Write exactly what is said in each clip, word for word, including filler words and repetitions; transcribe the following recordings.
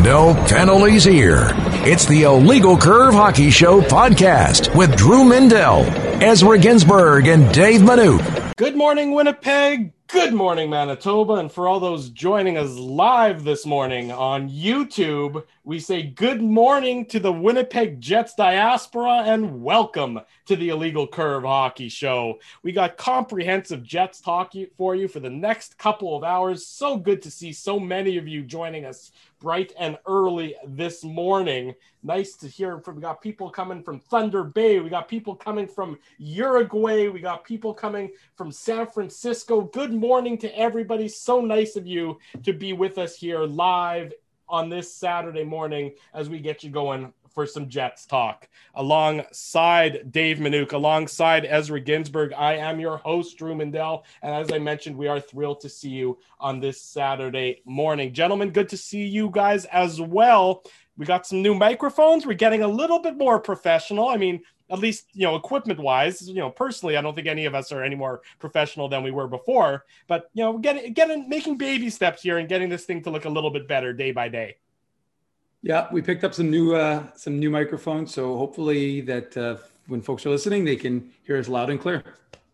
No penalties here. It's the Illegal Curve Hockey Show podcast with Drew Mindell, Ezra Ginsburg, and Dave Manouk. Good morning, Winnipeg. Good morning, Manitoba. And for all those joining us live this morning on YouTube, we say good morning to the Winnipeg Jets diaspora and welcome to the Illegal Curve Hockey Show. We got comprehensive Jets talk for you for the next couple of hours. So good to see so many of you joining us bright and early this morning. Nice to hear from, we got people coming from Thunder Bay. We got people coming from Uruguay. We got people coming from San Francisco. Good morning to everybody. So nice of you to be with us here live on this Saturday morning as we get you going for some Jets talk. Alongside Dave Manouk, alongside Ezra Ginsburg, I am your host, Drew Mindell. And as I mentioned, we are thrilled to see you on this Saturday morning. Gentlemen, good to see you guys as well. We got some new microphones. We're getting a little bit more professional. I mean, at least, you know, equipment wise, you know, personally, I don't think any of us are any more professional than we were before, but, you know, we're getting, getting, making baby steps here and getting this thing to look a little bit better day by day. Yeah, we picked up some new uh, some new microphones, so hopefully that uh, when folks are listening, they can hear us loud and clear.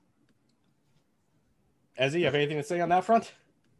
Ezzy, you have anything to say on that front?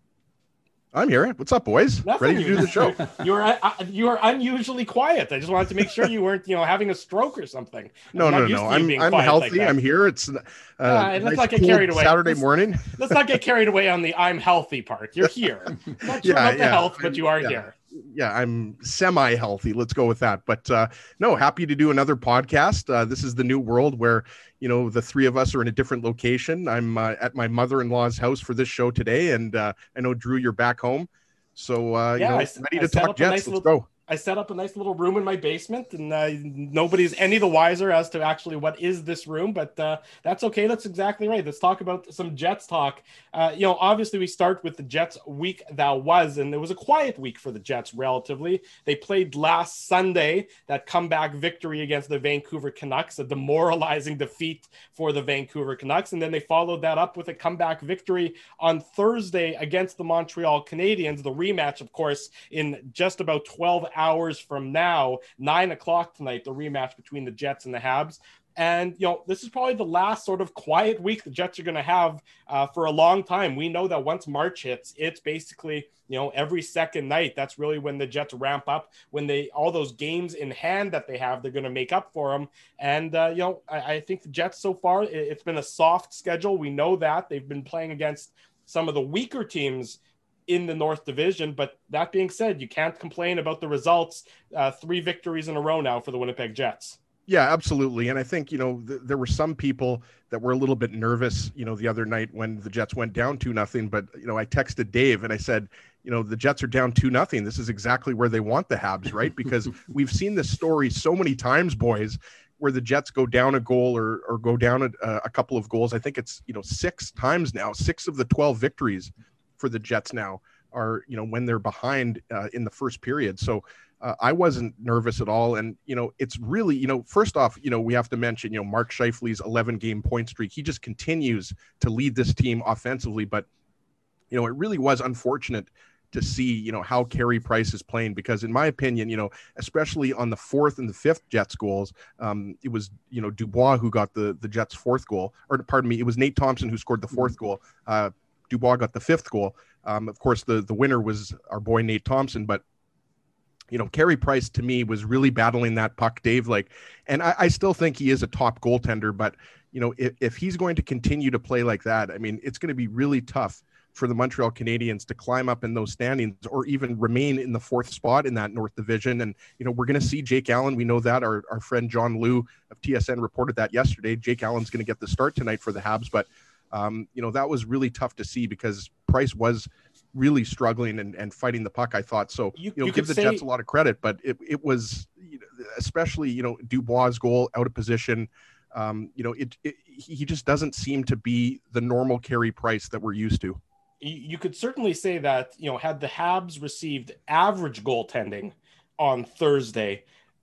I'm here. What's up, boys? Nothing. Ready to do the show. You're uh, you are unusually quiet. I just wanted to make sure you weren't, you know, having a stroke or something. No, no, no. I'm I'm healthy. Like I'm here. It's uh, uh, let's nice not get carried away. Saturday let's, morning. Let's not get carried away on the I'm healthy part. You're here. Not sure yeah, about the yeah. health, but I'm, you are yeah. here. Yeah, I'm semi-healthy. Let's go with that. But uh, no, happy to do another podcast. Uh, this is the new world where, you know, the three of us are in a different location. I'm uh, at my mother-in-law's house for this show today. And uh, I know, Drew, you're back home. So, uh, yeah, you know, I, ready I to talk Jets. Nice Let's little, go. I set up a nice little room in my basement, and uh, nobody's any the wiser as to actually what is this room, but uh, that's okay. That's exactly right. Let's talk about some Jets talk. Uh, you know, obviously we start with the Jets week that was, and it was a quiet week for the Jets relatively. They played last Sunday, that comeback victory against the Vancouver Canucks, a demoralizing defeat for the Vancouver Canucks, and then they followed that up with a comeback victory on Thursday against the Montreal Canadiens, the rematch, of course, in just about twelve hours from now, nine o'clock tonight, the rematch between the Jets and the Habs. And, you know, this is probably the last sort of quiet week the Jets are going to have uh, for a long time. We know that once March hits, it's basically, you know, every second night. That's really when the Jets ramp up, when they, all those games in hand that they have, they're going to make up for them. And, uh, you know, I, I think the Jets so far, it, it's been a soft schedule. We know that they've been playing against some of the weaker teams in the North Division. But that being said, you can't complain about the results. Uh, three victories in a row now for the Winnipeg Jets. Yeah, absolutely. And I think, you know, th- there were some people that were a little bit nervous, you know, the other night when the Jets went down two nothing. But, you know, I texted Dave and I said, you know, the Jets are down two nothing. This is exactly where they want the Habs, right? Because we've seen this story so many times, boys, where the Jets go down a goal or or go down a, a couple of goals. I think it's, you know, six times now, six of the twelve victories for the Jets now are, you know, when they're behind uh, in the first period. So uh, I wasn't nervous at all. And, you know, it's really, you know, first off, you know, we have to mention, you know, Mark Scheifele's eleven game point streak. He just continues to lead this team offensively. But, you know, it really was unfortunate to see, you know, how Carey Price is playing, because in my opinion, you know, especially on the fourth and the fifth Jets goals, um, it was, you know, Dubois who got the, the Jets fourth goal, or pardon me, it was Nate Thompson who scored the fourth goal. Uh, Dubois got the fifth goal. Um, of course, the, the winner was our boy, Nate Thompson, but, you know, Carey Price to me was really battling that puck, Dave, like, and I, I still think he is a top goaltender, but, you know, if, if he's going to continue to play like that, I mean, it's going to be really tough for the Montreal Canadiens to climb up in those standings or even remain in the fourth spot in that North Division. And, you know, we're going to see Jake Allen. We know that our, our friend John Liu of T S N reported that yesterday. Jake Allen's going to get the start tonight for the Habs, but Um, you know, that was really tough to see because Price was really struggling and, and fighting the puck, I thought. So, you, you know, you give the say... Jets a lot of credit, but it, it was, you know, especially, you know, Dubois' goal out of position. Um, you know, it, it he just doesn't seem to be the normal Carey Price that we're used to. You could certainly say that, you know, had the Habs received average goaltending on Thursday,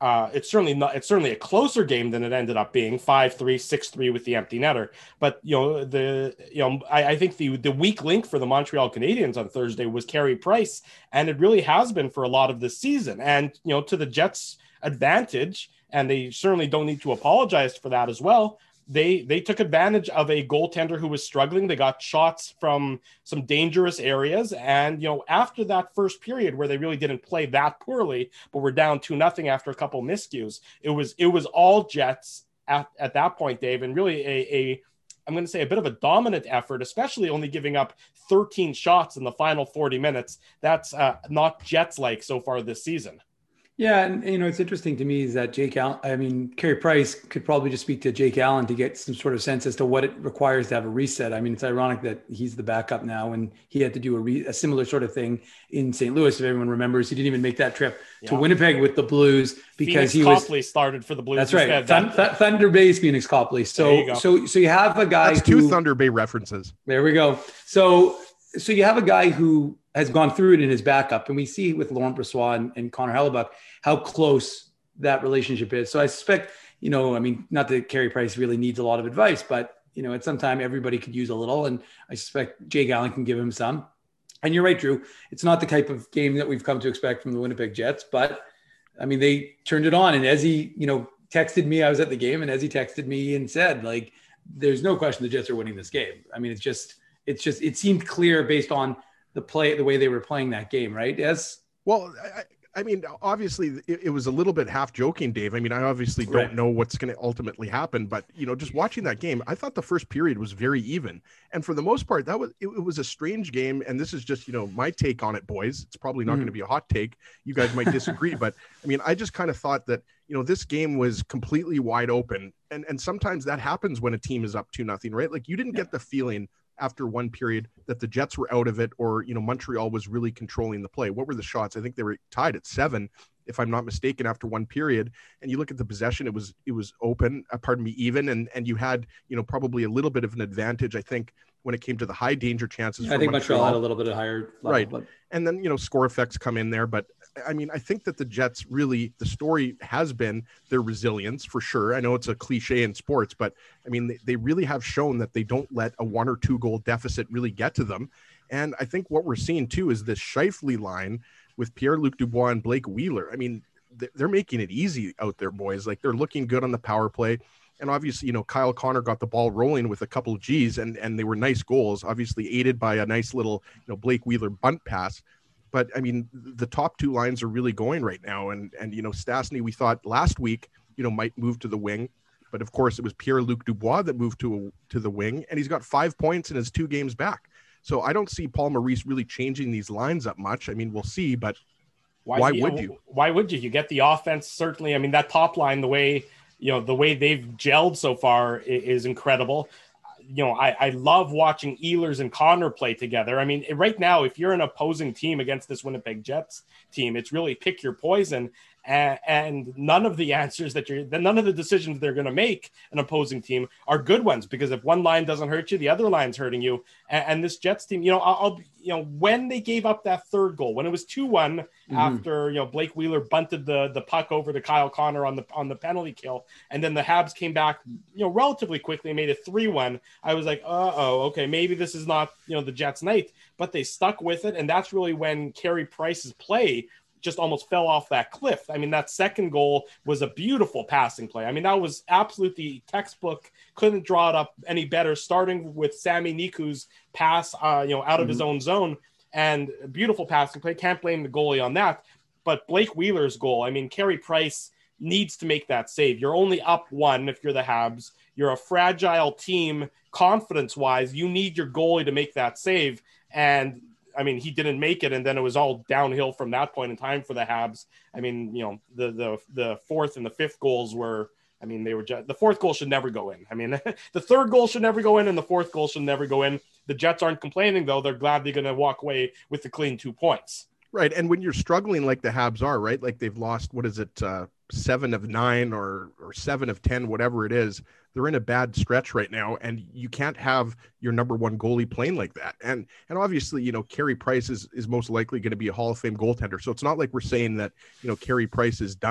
Uh, it's certainly not. It's certainly a closer game than it ended up being, five three, six three with the empty netter. But you know the you know I, I think the the weak link for the Montreal Canadiens on Thursday was Carey Price, and it really has been for a lot of this season. And you know to the Jets' advantage, and they certainly don't need to apologize for that as well. They they took advantage of a goaltender who was struggling. They got shots from some dangerous areas. And, you know, after that first period where they really didn't play that poorly, but were down two nothing after a couple miscues, it was it was all Jets at, at that point, Dave, and really a, a I'm going to say a bit of a dominant effort, especially only giving up thirteen shots in the final forty minutes. That's uh, not Jets-like so far this season. Yeah, and you know, it's interesting to me is that Jake Allen, I mean, Carey Price could probably just speak to Jake Allen to get some sort of sense as to what it requires to have a reset. I mean, it's ironic that he's the backup now, and he had to do a, re, a similar sort of thing in Saint Louis. If everyone remembers, he didn't even make that trip yeah. to Winnipeg with the Blues because Phoenix he Copley was started for the Blues. That's right, Thund, Th- Thunder Bay's Phoenix Copley. So, so, so you have a guy. That's who, two Thunder Bay references. There we go. So, so you have a guy who has gone through it in his backup. And we see with Laurent Brossoit and, and Connor Hellebuck how close that relationship is. So I suspect, you know, I mean, not that Carey Price really needs a lot of advice, but, you know, at some time everybody could use a little. And I suspect Jake Allen can give him some. And you're right, Drew. It's not the type of game that we've come to expect from the Winnipeg Jets, but I mean, they turned it on. And as he, you know, texted me, I was at the game, and as he texted me and said, like, there's no question the Jets are winning this game. I mean, it's just, it's just, it seemed clear based on the play, the way they were playing that game, right? As well, I, I mean, obviously it, it was a little bit half joking, Dave. I mean, I obviously don't right. know what's going to ultimately happen, but you know, just watching that game, I thought the first period was very even. And for the most part, that was, it, it was a strange game. And this is just, you know, my take on it, boys. It's probably not mm. going to be a hot take. You guys might disagree, but I mean, I just kind of thought that, you know, this game was completely wide open. And, and sometimes that happens when a team is up two nothing, right? Like you didn't get the feeling after one period that the Jets were out of it, or, you know, Montreal was really controlling the play. What were the shots? I think they were tied at seven, if I'm not mistaken, after one period. And you look at the possession, it was, it was open, uh, pardon me, even. And, and you had, you know, probably a little bit of an advantage, I think, when it came to the high danger chances. I think Montreal, Montreal had a little bit of higher level, right. But... And then, you know, score effects come in there, but I mean, I think that the Jets really, the story has been their resilience for sure. I know it's a cliche in sports, but I mean, they, they really have shown that they don't let a one or two goal deficit really get to them. And I think what we're seeing too is this Scheifele line with Pierre-Luc Dubois and Blake Wheeler. I mean, they're making it easy out there, boys. Like they're looking good on the power play. And obviously, you know, Kyle Connor got the ball rolling with a couple of G's, and, and they were nice goals, obviously aided by a nice little, you know, Blake Wheeler bunt pass. But I mean, the top two lines are really going right now. And, and, you know, Stastny, we thought last week, you know, might move to the wing, but of course it was Pierre-Luc Dubois that moved to, a, to the wing, and he's got five points in his two games back. So I don't see Paul Maurice really changing these lines up much. I mean, we'll see, but why, why would you? Why would you? You get the offense. Certainly. I mean, that top line, the way, you know, the way they've gelled so far is, is incredible. You know, I, I love watching Ehlers and Connor play together. I mean, right now, if you're an opposing team against this Winnipeg Jets team, it's really pick your poison. And, and none of the answers that you're, none of the decisions they're going to make an opposing team are good ones, because if one line doesn't hurt you, the other line's hurting you. And, and this Jets team, you know, I'll, you know, when they gave up that third goal, when it was two one mm-hmm. after, you know, Blake Wheeler bunted the, the puck over to Kyle Connor on the, on the penalty kill. And then the Habs came back, you know, relatively quickly and made it three one. I was like, uh-oh, okay, maybe this is not, you know, the Jets night, but they stuck with it. And that's really when Carey Price's play just almost fell off that cliff. I mean, that second goal was a beautiful passing play. I mean, that was absolutely textbook. Couldn't draw it up any better, starting with Sami Niku's pass, uh, you know, out of mm-hmm. his own zone, and a beautiful passing play. Can't blame the goalie on that. But Blake Wheeler's goal, I mean, Carey Price needs to make that save. You're only up one if you're the Habs. You're a fragile team confidence-wise. You need your goalie to make that save. And I mean, he didn't make it, and then it was all downhill from that point in time for the Habs. I mean, you know, the the the fourth and the fifth goals were, I mean, they were just, the fourth goal should never go in. I mean, the third goal should never go in, and the fourth goal should never go in. The Jets aren't complaining, though. They're glad they're going to walk away with the clean two points. Right, and when you're struggling like the Habs are, right, like they've lost, what is it, uh, seven of nine or or seven of ten, whatever it is, they're in a bad stretch right now, and you can't have your number one goalie playing like that. And and obviously, you know, Carey Price is is most likely going to be a Hall of Fame goaltender. So it's not like we're saying that, you know, Carey Price is done,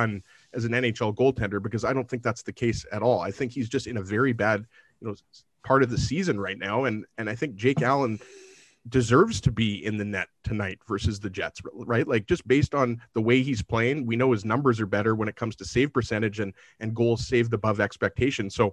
as an N H L goaltender, because I don't think that's the case at all. I think he's just in a very bad, you know, part of the season right now. And, and I think Jake Allen deserves to be in the net tonight versus the Jets, right? Like, just based on the way he's playing, we know his numbers are better when it comes to save percentage and, and goals saved above expectation. So,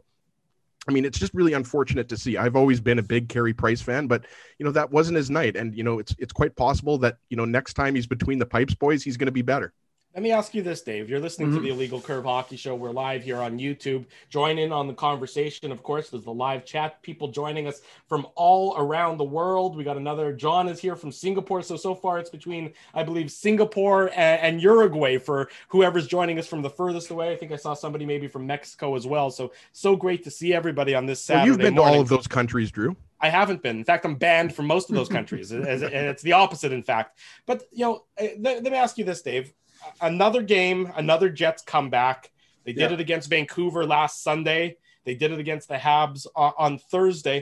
I mean, it's just really unfortunate to see. I've always been a big Carey Price fan, but, you know, that wasn't his night. And, you know, it's, it's quite possible that, you know, next time he's between the pipes, boys, he's going to be better. Let me ask you this, Dave. You're listening mm-hmm. to the Illegal Curve Hockey Show. We're live here on YouTube. Join in on the conversation. Of course, there's the live chat. People joining us from all around the world. We got another. John is here from Singapore. So, so far it's between, I believe, Singapore and, and Uruguay for whoever's joining us from the furthest away. I think I saw somebody maybe from Mexico as well. So, so great to see everybody on this Saturday Well, you've been morning. to all of those countries, Drew. I haven't been. In fact, I'm banned from most of those countries. And it's the opposite, in fact. But, you know, let me ask you this, Dave. Another game, another Jets comeback. They did yeah. it against Vancouver last Sunday. They did it against the Habs on, on Thursday.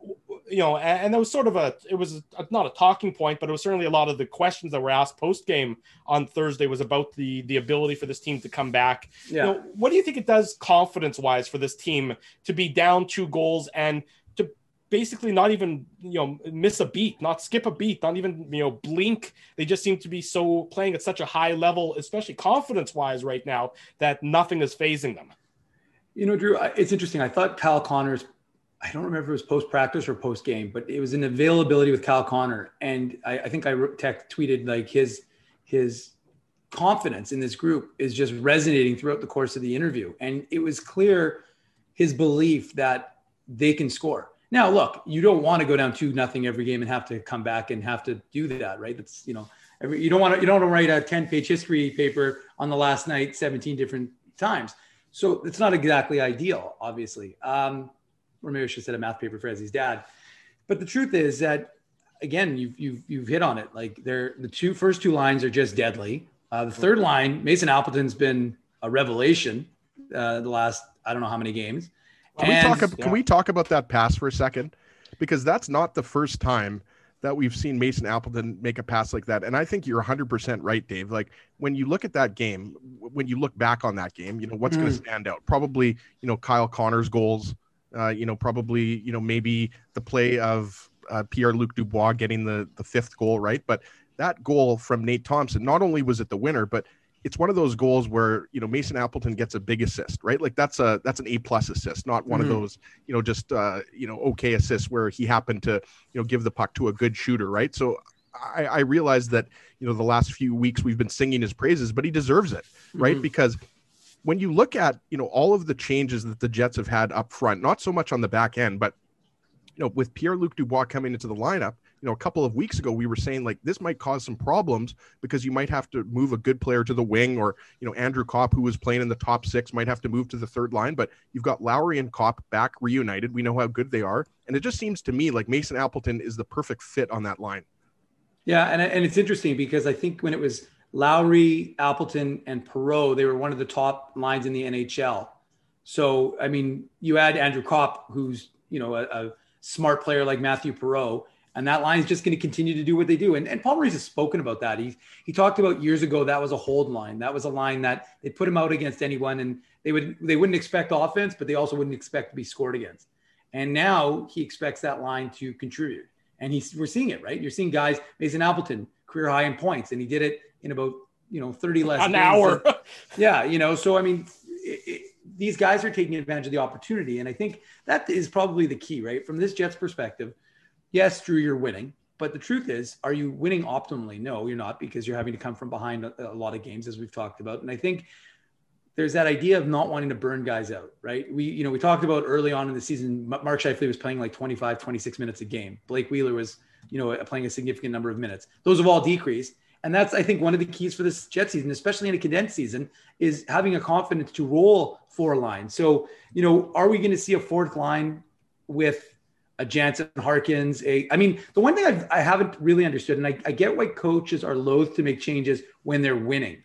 You know, and, and it was sort of a, it was a, not a talking point, but it was certainly a lot of the questions that were asked post-game on Thursday was about the, the ability for this team to come back. Yeah. You know, what do you think it does confidence-wise for this team to be down two goals and to basically not even, you know, miss a beat, not skip a beat, not even, you know, blink? They just seem to be so playing at such a high level, especially confidence-wise right now, that nothing is phasing them. You know, Drew, it's interesting. I thought Kyle Connor's, I don't remember if it was post-practice or post-game, but it was an availability with Kyle Connor. And I, I think I text, tweeted like his, his confidence in this group is just resonating throughout the course of the interview. And it was clear his belief that they can score. Now, look, you don't want to go down two nothing every game and have to come back and have to do that, right? That's, you know, every, you don't want to, you don't want to write a ten page history paper on the last night, seventeen different times. So it's not exactly ideal, obviously. Um, or maybe I should have said a math paper for Ezzy's dad. But the truth is that, again, you've, you've, you've hit on it. Like they're, the two first two lines are just deadly. Uh, the third line, Mason Appleton's been a revelation uh, the last, I don't know how many games. Can, and, we talk, yeah. can we talk about that pass for a second? Because that's not the first time that we've seen Mason Appleton make a pass like that. And I think you're one hundred percent right, Dave. Like when you look at that game, when you look back on that game, you know, what's mm. going to stand out? Probably, you know, Kyle Connor's goals, uh, you know, probably, you know, maybe the play of uh, Pierre-Luc Dubois getting the, the fifth goal, right? But that goal from Nate Thompson, not only was it the winner, but it's one of those goals where, you know, Mason Appleton gets a big assist, right? Like that's a, that's an A plus assist, not one mm-hmm. of those, you know, just, uh, you know, okay assists where he happened to, you know, give the puck to a good shooter. Right. So I, I realized that, you know, the last few weeks we've been singing his praises, but he deserves it. Right. Mm-hmm. Because when you look at, you know, all of the changes that the Jets have had up front, not so much on the back end, but, you know, with Pierre-Luc Dubois coming into the lineup, you know, a couple of weeks ago, we were saying like this might cause some problems because you might have to move a good player to the wing, or, you know, Andrew Kopp, who was playing in the top six, might have to move to the third line. But you've got Lowry and Kopp back reunited. We know how good they are. And it just seems to me like Mason Appleton is the perfect fit on that line. Yeah. And, and it's interesting because I think when it was Lowry, Appleton, and Perreault, they were one of the top lines in the N H L. So, I mean, you add Andrew Kopp, who's, you know, a, a smart player like Matthew Perreault, and that line is just going to continue to do what they do. And, and Paul Maurice has spoken about that. He he talked about years ago that was a hold line. That was a line that they put him out against anyone, and they would they wouldn't expect offense, but they also wouldn't expect to be scored against. And now he expects that line to contribute. And he's we're seeing it, right? You're seeing guys, Mason Appleton, career high in points, and he did it in about, you know, thirty less an hour. And, yeah, you know, so I mean, it, it, these guys are taking advantage of the opportunity, and I think that is probably the key, right? From this Jets perspective. Yes, Drew, you're winning, but the truth is, are you winning optimally? No, you're not, because you're having to come from behind a, a lot of games, as we've talked about. And I think there's that idea of not wanting to burn guys out, right? We, you know, we talked about early on in the season, Mark Scheifele was playing like twenty-five, twenty-six minutes a game. Blake Wheeler was, you know, playing a significant number of minutes. Those have all decreased. And that's, I think, one of the keys for this Jet season, especially in a condensed season, is having a confidence to roll four lines. So, you know, are we going to see a fourth line with a Jansen Harkins? A, I mean, the one thing I've, I haven't really understood, and I, I get why coaches are loath to make changes when they're winning.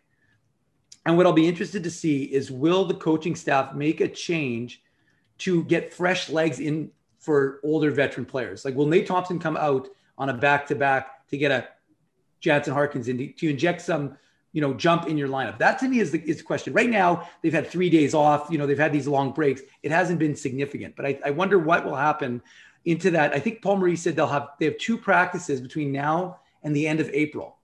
And what I'll be interested to see is, will the coaching staff make a change to get fresh legs in for older veteran players? Like, will Nate Thompson come out on a back-to-back to get a Jansen Harkins in to, to inject some you know, jump in your lineup? That to me is the, is the question. Right now, they've had three days off. You know, they've had these long breaks. It hasn't been significant, but I, I wonder what will happen into that. I think Paul Maurice said they'll have, they have two practices between now and the end of April.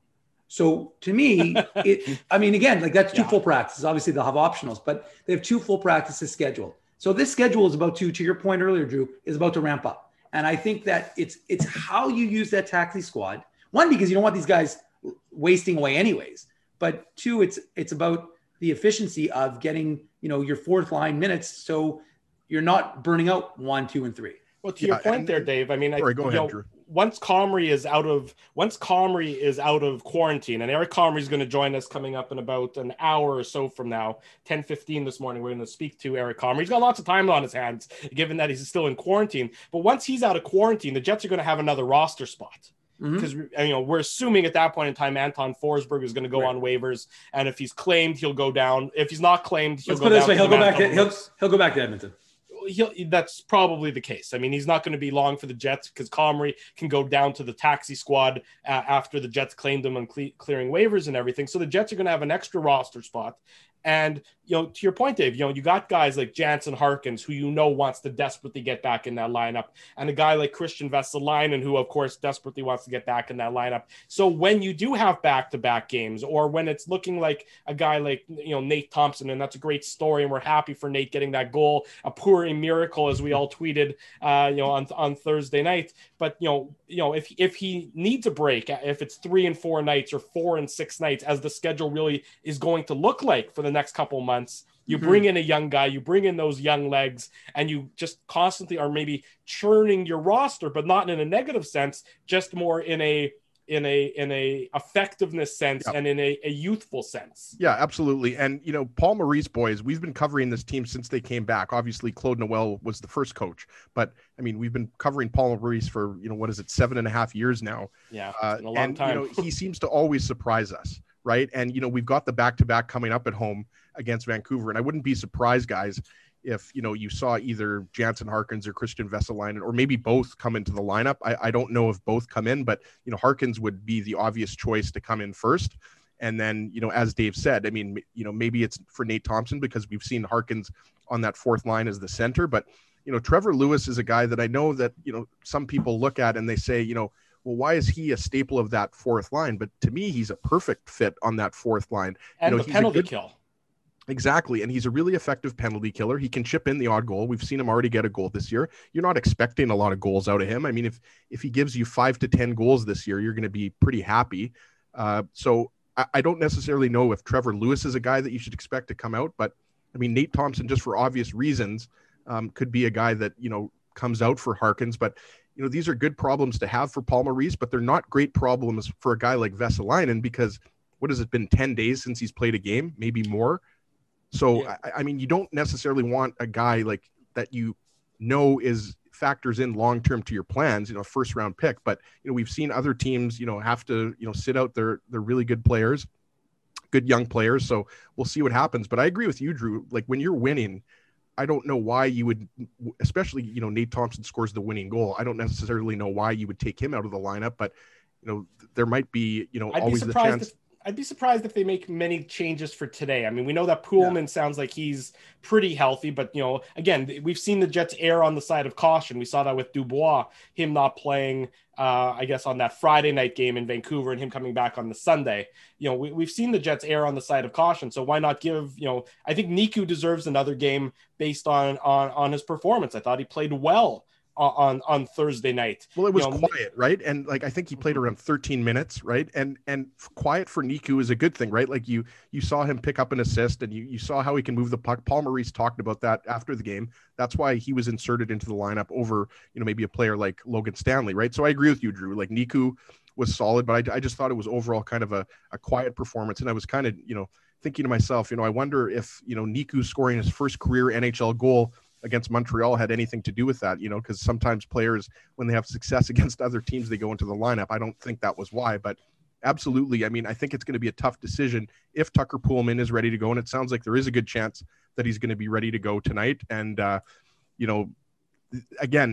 So to me, it, I mean, again, like that's two yeah. full practices. Obviously they'll have optionals, but they have two full practices scheduled. So this schedule is about to, to your point earlier, Drew, is about to ramp up. And I think that it's, it's how you use that taxi squad. One, because you don't want these guys wasting away anyways, but two, it's, it's about the efficiency of getting, you know, your fourth line minutes. So you're not burning out one, two, and three. Well, to yeah, your point and, there, Dave, I mean, sorry, I, go ahead, know, Drew. Once Comrie is out of once Comrie is out of quarantine, and Eric Comrie is going to join us coming up in about an hour or so from now, ten fifteen this morning. We're going to speak to Eric Comrie. He's got lots of time on his hands, given that he's still in quarantine. But once he's out of quarantine, the Jets are going to have another roster spot. Because mm-hmm. you know we're assuming at that point in time Anton Forsberg is going to go right. on waivers, and if he's claimed, he'll go down. If he's not claimed, he'll Let's go put it down. This way, he'll go back. To, he'll he'll go back to Edmonton. He'll, that's probably the case. I mean, he's not going to be long for the Jets because Comrie can go down to the taxi squad uh, after the Jets claimed him on cle- clearing waivers and everything. So the Jets are going to have an extra roster spot. And, you know, to your point, Dave, you know, you got guys like Jansen Harkins, who you know wants to desperately get back in that lineup, and a guy like Christian Vesalainen, who, of course, desperately wants to get back in that lineup. So when you do have back-to-back games, or when it's looking like a guy like, you know, Nate Thompson, and that's a great story, and we're happy for Nate getting that goal, a poor miracle, as we all tweeted, uh, you know, on, on Thursday night. But, you know, you know, if, if he needs a break, if it's three and four nights or four and six nights, as the schedule really is going to look like for the next couple months, you mm-hmm. bring in a young guy, you bring in those young legs, and you just constantly are maybe churning your roster, but not in a negative sense, just more in a in a in a effectiveness sense yeah. and in a, a youthful sense. Yeah, absolutely. And you know, Paul Maurice, boys, we've been covering this team since they came back. Obviously, Claude Noel was the first coach, but I mean, we've been covering Paul Maurice for, you know, what is it, seven and a half years now. Yeah, uh, a long and time. You know, he seems to always surprise us, right? And you know, we've got the back-to-back coming up at home against Vancouver, and I wouldn't be surprised, guys, if you know you saw either Jansen Harkins or Christian Vesalainen, or maybe both come into the lineup. I, I don't know if both come in, but you know Harkins would be the obvious choice to come in first. And then, you know, as Dave said, I mean, you know, maybe it's for Nate Thompson because we've seen Harkins on that fourth line as the center. But, you know, Trevor Lewis is a guy that I know that, you know, some people look at and they say, you know, well, why is he a staple of that fourth line? But to me, he's a perfect fit on that fourth line. And you know, the penalty good, kill. Exactly. And he's a really effective penalty killer. He can chip in the odd goal. We've seen him already get a goal this year. You're not expecting a lot of goals out of him. I mean, if, if he gives you five to ten goals this year, you're going to be pretty happy. Uh, so I, I don't necessarily know if Trevor Lewis is a guy that you should expect to come out, but I mean, Nate Thompson, just for obvious reasons, um, could be a guy that, you know, comes out for Harkins. But, you know, these are good problems to have for Paul Maurice, but they're not great problems for a guy like Vesalainen, because what has it been, ten days since he's played a game, maybe more. So, yeah. I, I mean, you don't necessarily want a guy like that, you know, is factors in long-term to your plans, you know, first round pick. But, you know, we've seen other teams, you know, have to, you know, sit out their, their really good players, good young players. So we'll see what happens. But I agree with you, Drew. Like when you're winning, I don't know why you would, especially, you know, Nate Thompson scores the winning goal. I don't necessarily know why you would take him out of the lineup, but, you know, there might be, you know, I'd always the chance. If- I'd be surprised if they make many changes for today. I mean, we know that Poolman yeah. sounds like he's pretty healthy, but, you know, again, we've seen the Jets err on the side of caution. We saw that with Dubois, him not playing, uh, I guess, on that Friday night game in Vancouver and him coming back on the Sunday. You know, we, we've seen the Jets err on the side of caution. So why not give, you know, I think Niku deserves another game based on, on, on his performance. I thought he played well on on Thursday night. Well, it was you know, quiet, right? And like I think he played around thirteen minutes, right? And and quiet for Niku is a good thing, right? Like you you saw him pick up an assist, and you you saw how he can move the puck. Paul Maurice talked about that after the game. That's why he was inserted into the lineup over, you know, maybe a player like Logan Stanley, right? So I agree with you, Drew. Like Niku was solid, but I, I just thought it was overall kind of a, a quiet performance. And I was kind of, you know, thinking to myself, you know, I wonder if, you know, Niku scoring his first career N H L goal against Montreal had anything to do with that, you know, because sometimes players, when they have success against other teams, they go into the lineup. I don't think that was why, but absolutely. I mean, I think it's going to be a tough decision if Tucker Poolman is ready to go. And it sounds like there is a good chance that he's going to be ready to go tonight. And, uh, you know, again,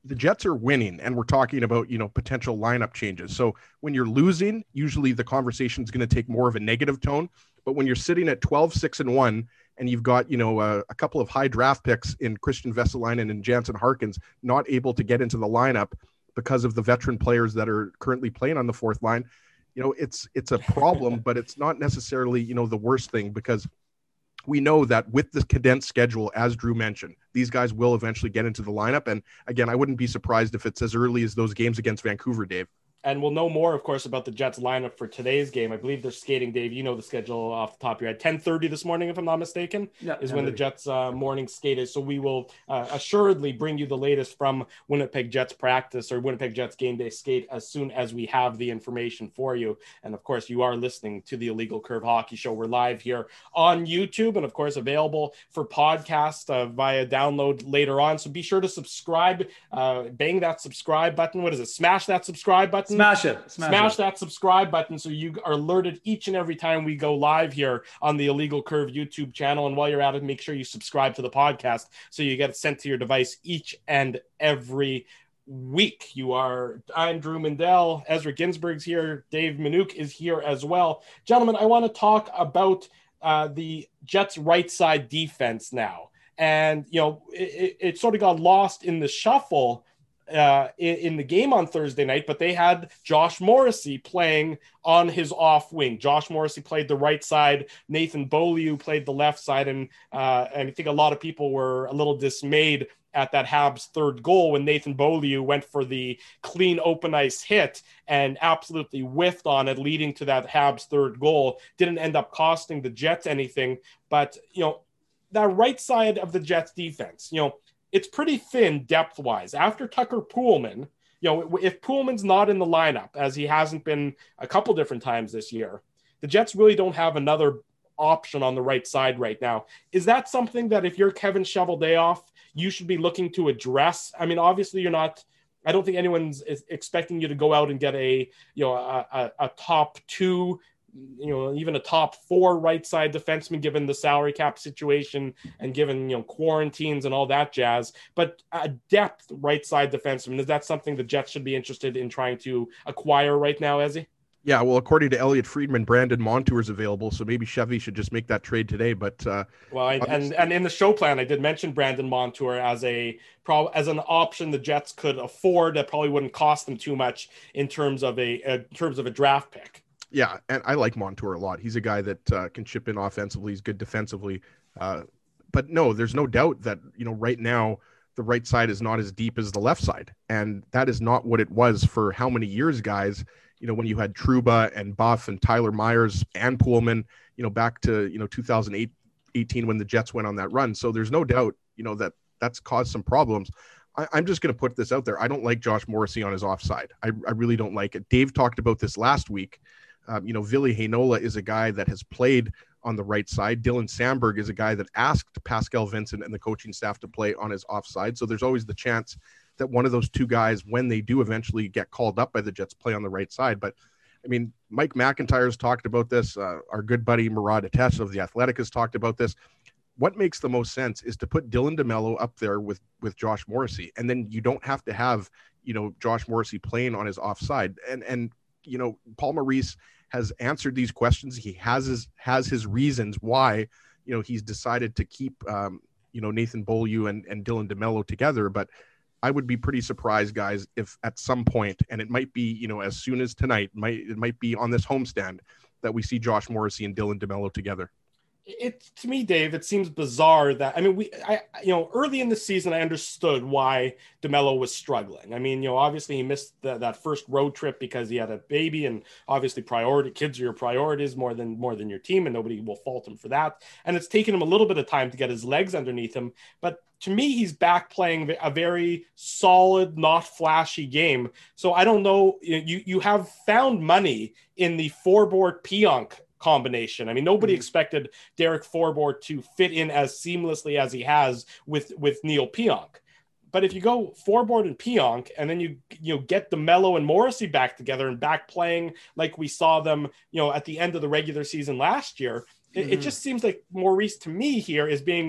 the Jets are winning, and we're talking about, you know, potential lineup changes. So when you're losing, usually the conversation is going to take more of a negative tone. But when you're sitting at twelve, six and one, and you've got, you know, a, a couple of high draft picks in Christian Vesalainen and Jansen Harkins not able to get into the lineup because of the veteran players that are currently playing on the fourth line, you know, it's, it's a problem, but it's not necessarily, you know, the worst thing, because we know that with the condensed schedule, as Drew mentioned, these guys will eventually get into the lineup. And again, I wouldn't be surprised if it's as early as those games against Vancouver, Dave. And we'll know more, of course, about the Jets lineup for today's game. I believe they're skating, Dave. You know the schedule off the top of your head. ten thirty this morning, if I'm not mistaken, yeah, is when the Jets uh, morning skate is. So we will uh, assuredly bring you the latest from Winnipeg Jets practice or Winnipeg Jets game day skate as soon as we have the information for you. And of course, you are listening to the Illegal Curve Hockey Show. We're live here on YouTube and, of course, available for podcast uh, via download later on. So be sure to subscribe. Uh, bang that subscribe button. What is it? Smash that subscribe button. Smash it. Smash, Smash it. that subscribe button so you are alerted each and every time we go live here on the Illegal Curve YouTube channel. And while you're at it, make sure you subscribe to the podcast so you get it sent to your device each and every week. You are, I'm Drew Mindell. Ezra Ginsburg's here. Dave Minuk is here as well. Gentlemen, I want to talk about uh, the Jets' right side defense now. And, you know, it, it sort of got lost in the shuffle uh in, in the game on Thursday night, but they had Josh Morrissey playing on his off wing. Josh Morrissey played the right side. Nathan Beaulieu played the left side. And uh, and I think a lot of people were a little dismayed at that Habs third goal when Nathan Beaulieu went for the clean open ice hit and absolutely whiffed on it, leading to that Habs third goal. Didn't end up costing the Jets anything, but, you know, that right side of the Jets defense, you know, it's pretty thin depth-wise. After Tucker Poolman, you know, if Poolman's not in the lineup, as he hasn't been a couple different times this year, the Jets really don't have another option on the right side right now. Is that something that if you're Kevin Cheveldayoff, you should be looking to address? I mean, obviously you're not, I don't think anyone's expecting you to go out and get a, you know, a, a, a top two, you know, even a top four right side defenseman, given the salary cap situation and given, you know, quarantines and all that jazz, but a depth right side defenseman, is that something the Jets should be interested in trying to acquire right now, Ezzy? Yeah, well, according to Elliot Friedman, Brandon Montour is available, so maybe Chevy should just make that trade today. But uh, well, I, and and in the show plan, I did mention Brandon Montour as a pro as an option the Jets could afford that probably wouldn't cost them too much in terms of a in terms of a draft pick. Yeah, and I like Montour a lot. He's a guy that uh, can chip in offensively. He's good defensively. Uh, but no, there's no doubt that, you know, right now the right side is not as deep as the left side. And that is not what it was for how many years, guys, you know, when you had Trouba and Buff and Tyler Myers and Poolman, you know, back to, you know, two thousand eighteen when the Jets went on that run. So there's no doubt, you know, that that's caused some problems. I, I'm just going to put this out there. I don't like Josh Morrissey on his offside. I, I really don't like it. Dave talked about this last week. Um, you know, Ville Heinola is a guy that has played on the right side. Dylan Sandberg is a guy that asked Pascal Vincent and the coaching staff to play on his offside. So there's always the chance that one of those two guys, when they do eventually get called up by the Jets, play on the right side. But I mean, Mike McIntyre's talked about this. Uh, our good buddy Murad Atesh of The Athletic has talked about this. What makes the most sense is to put Dylan DeMello up there with, with Josh Morrissey. And then you don't have to have, you know, Josh Morrissey playing on his offside. And, and, you know, Paul Maurice has answered these questions. He has his, has his reasons why, you know, he's decided to keep, um, you know, Nathan Beaulieu and, and Dylan DeMello together. But I would be pretty surprised, guys, if at some point, and it might be, you know, as soon as tonight, might it might be on this homestand, that we see Josh Morrissey and Dylan DeMello together. It, to me, Dave, it seems bizarre that, I mean, we, I, you know, early in the season, I understood why DeMello was struggling. I mean, you know, obviously he missed the, that first road trip because he had a baby, and obviously priority kids are your priorities more than, more than your team, and nobody will fault him for that. And it's taken him a little bit of time to get his legs underneath him. But to me, he's back playing a very solid, not flashy game. So I don't know, you, you have found money in the four-board Pionk combination. I mean, nobody mm-hmm. expected Derek Forbort to fit in as seamlessly as he has with, with Neil Pionk. But if you go Forbort and Pionk, and then you you know get DeMello and Morrissey back together and back playing like we saw them, you know, at the end of the regular season last year, mm-hmm. it, it just seems like Maurice to me here is being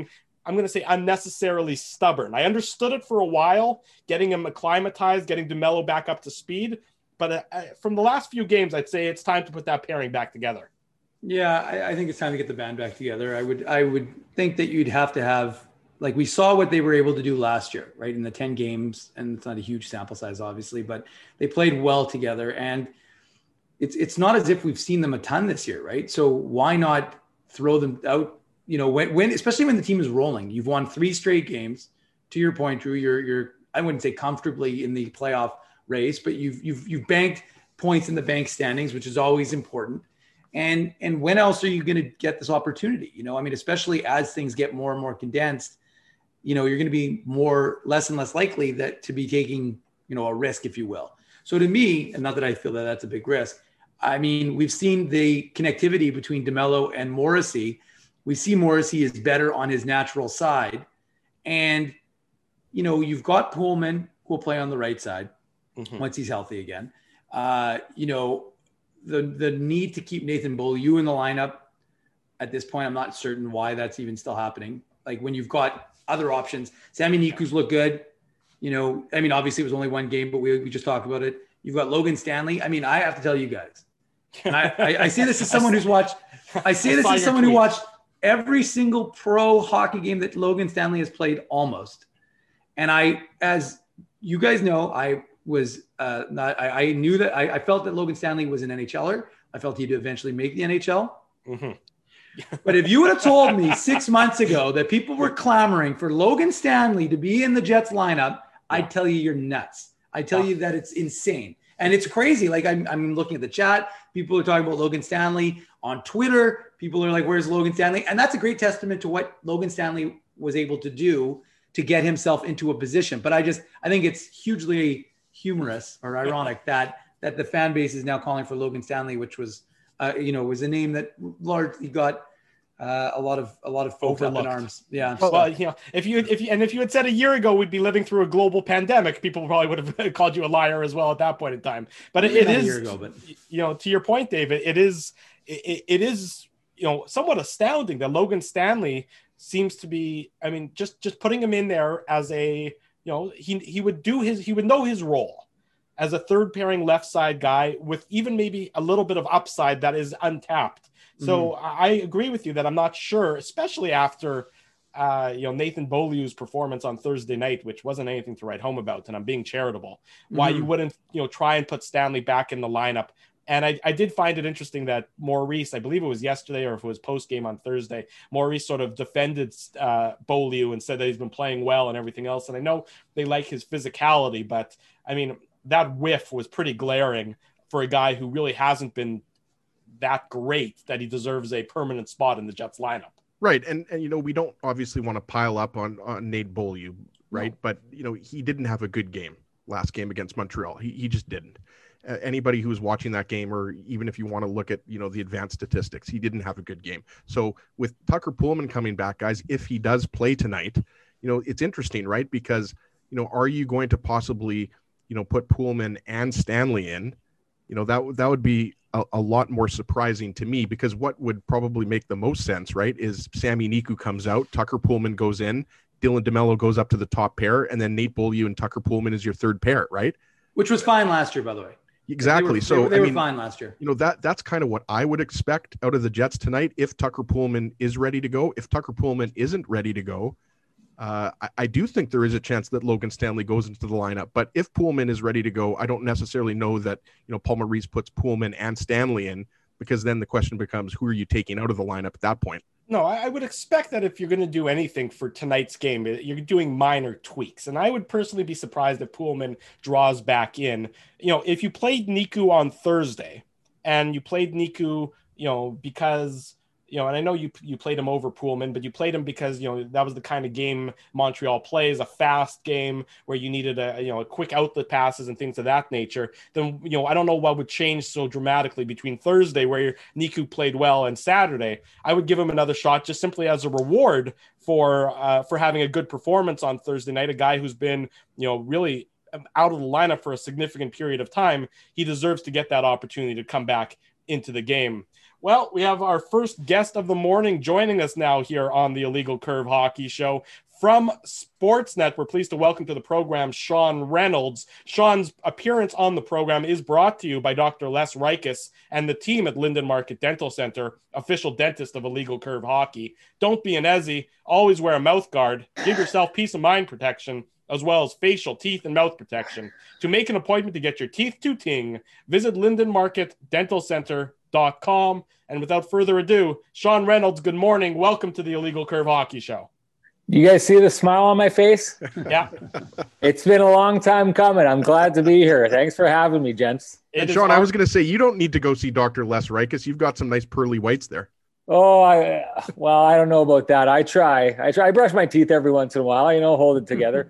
I'm going to say unnecessarily stubborn. I understood it for a while, getting him acclimatized, getting DeMelo back up to speed. But uh, from the last few games, I'd say it's time to put that pairing back together. Yeah, I, I think it's time to get the band back together. I would, I would think that you'd have to have, like we saw what they were able to do last year, right? In the ten games, and it's not a huge sample size, obviously, but they played well together. And it's it's not as if we've seen them a ton this year, right? So why not throw them out? You know, when, when especially when the team is rolling, you've won three straight games. To your point, Drew, you're you're I wouldn't say comfortably in the playoff race, but you've you've you've banked points in the bank standings, which is always important. And and when else are you going to get this opportunity? You know, I mean, especially as things get more and more condensed, you know, you're going to be more less and less likely that to be taking, you know, a risk, if you will. So to me, and not that I feel that that's a big risk, I mean, we've seen the connectivity between DeMelo and Morrissey. We see Morrissey is better on his natural side. And, you know, you've got Pullman who will play on the right side mm-hmm. once he's healthy again. Uh, you know, the the need to keep Nathan Beaulieu in the lineup at this point, I'm not certain why that's even still happening. Like when you've got other options, Sami Niku's look good. You know, I mean, obviously it was only one game, but we, we just talked about it. You've got Logan Stanley. I mean, I have to tell you guys, and I, I, I say this as someone who's watched, I say this as someone who watched every single pro hockey game that Logan Stanley has played almost. And I, as you guys know, I was uh, not, I, I knew that I, I felt that Logan Stanley was an N H L er. I felt he'd eventually make the N H L. Mm-hmm. But if you would have told me six months ago that people were clamoring for Logan Stanley to be in the Jets lineup, I'd tell you you're nuts. I tell you that it's insane. And it's crazy. Like I'm, I'm looking at the chat. People are talking about Logan Stanley on Twitter. People are like, where's Logan Stanley? And that's a great testament to what Logan Stanley was able to do to get himself into a position. But I just, I think it's hugely humorous or ironic that, that the fan base is now calling for Logan Stanley, which was, uh, you know, was a name that largely got uh, a lot of, a lot of folks up in arms. Yeah. Well, well, you know, if you, if you, and if you had said a year ago, we'd be living through a global pandemic, people probably would have called you a liar as well at that point in time. But it, it is, a year ago, but you know, to your point, David, it is, it, it is, you know, somewhat astounding that Logan Stanley seems to be, I mean, just, just putting him in there as a, you know, he, he would do his, he would know his role as a third pairing left side guy with even maybe a little bit of upside that is untapped. So mm-hmm. I agree with you that I'm not sure, especially after, uh, you know, Nathan Beaulieu's performance on Thursday night, which wasn't anything to write home about, and I'm being charitable, mm-hmm. why you wouldn't, you know, try and put Stanley back in the lineup. And I, I did find it interesting that Maurice, I believe it was yesterday or if it was post game on Thursday, Maurice sort of defended uh, Beaulieu and said that he's been playing well and everything else. And I know they like his physicality, but I mean, that whiff was pretty glaring for a guy who really hasn't been that great that he deserves a permanent spot in the Jets lineup. Right. And, and you know, we don't obviously want to pile up on, on Nate Beaulieu, right? No. But, you know, he didn't have a good game last game against Montreal. He, he just didn't. Uh, anybody who was watching that game, or even if you want to look at, you know, the advanced statistics, he didn't have a good game. So with Tucker Pullman coming back, guys, if he does play tonight, you know, it's interesting, right? Because, you know, are you going to possibly, you know, put Pullman and Stanley in? You know, that, that would be a, a lot more surprising to me, because what would probably make the most sense, right, is Sami Niku comes out, Tucker Pullman goes in, Dylan DeMelo goes up to the top pair, and then Nate Beaulieu and Tucker Pullman is your third pair, right? Which was fine last year, by the way. Exactly. They were, so they, were, they I were mean, fine last year. You know, that that's kind of what I would expect out of the Jets tonight if Tucker Pullman is ready to go. If Tucker Pullman isn't ready to go, uh, I, I do think there is a chance that Logan Stanley goes into the lineup. But if Pullman is ready to go, I don't necessarily know that, you know, Paul Maurice puts Pullman and Stanley in, because then the question becomes, who are you taking out of the lineup at that point? No, I would expect that if you're going to do anything for tonight's game, you're doing minor tweaks. And I would personally be surprised if Pullman draws back in. You know, if you played Niku on Thursday and you played Niku, you know, because, you know, and I know you you played him over Pullman, but you played him because, you know, that was the kind of game Montreal plays, a fast game where you needed a, you know, a quick outlet passes and things of that nature. Then, you know, I don't know what would change so dramatically between Thursday, where Niku played well, and Saturday. I would give him another shot just simply as a reward for uh, for having a good performance on Thursday night. A guy who's been, you know, really out of the lineup for a significant period of time. He deserves to get that opportunity to come back into the game. Well, we have our first guest of the morning joining us now here on the Illegal Curve Hockey Show. From Sportsnet, we're pleased to welcome to the program Sean Reynolds. Sean's appearance on the program is brought to you by Doctor Les Rikus and the team at Linden Market Dental Center, official dentist of Illegal Curve Hockey. Don't be an Ezzy. Always wear a mouth guard. Give yourself peace of mind protection, as well as facial, teeth, and mouth protection. To make an appointment to get your teeth to ting, visit linden market dental center dot com. And without further ado, Sean Reynolds, good morning. Welcome to the Illegal Curve Hockey Show. You guys see the smile on my face? Yeah. It's been a long time coming. I'm glad to be here. Thanks for having me, gents. And Sean, I was going to say, you don't need to go see Doctor Les Rikus. You've got some nice pearly whites there. Oh, I well, I don't know about that. I try. I try. I brush my teeth every once in a while, you know, hold it together.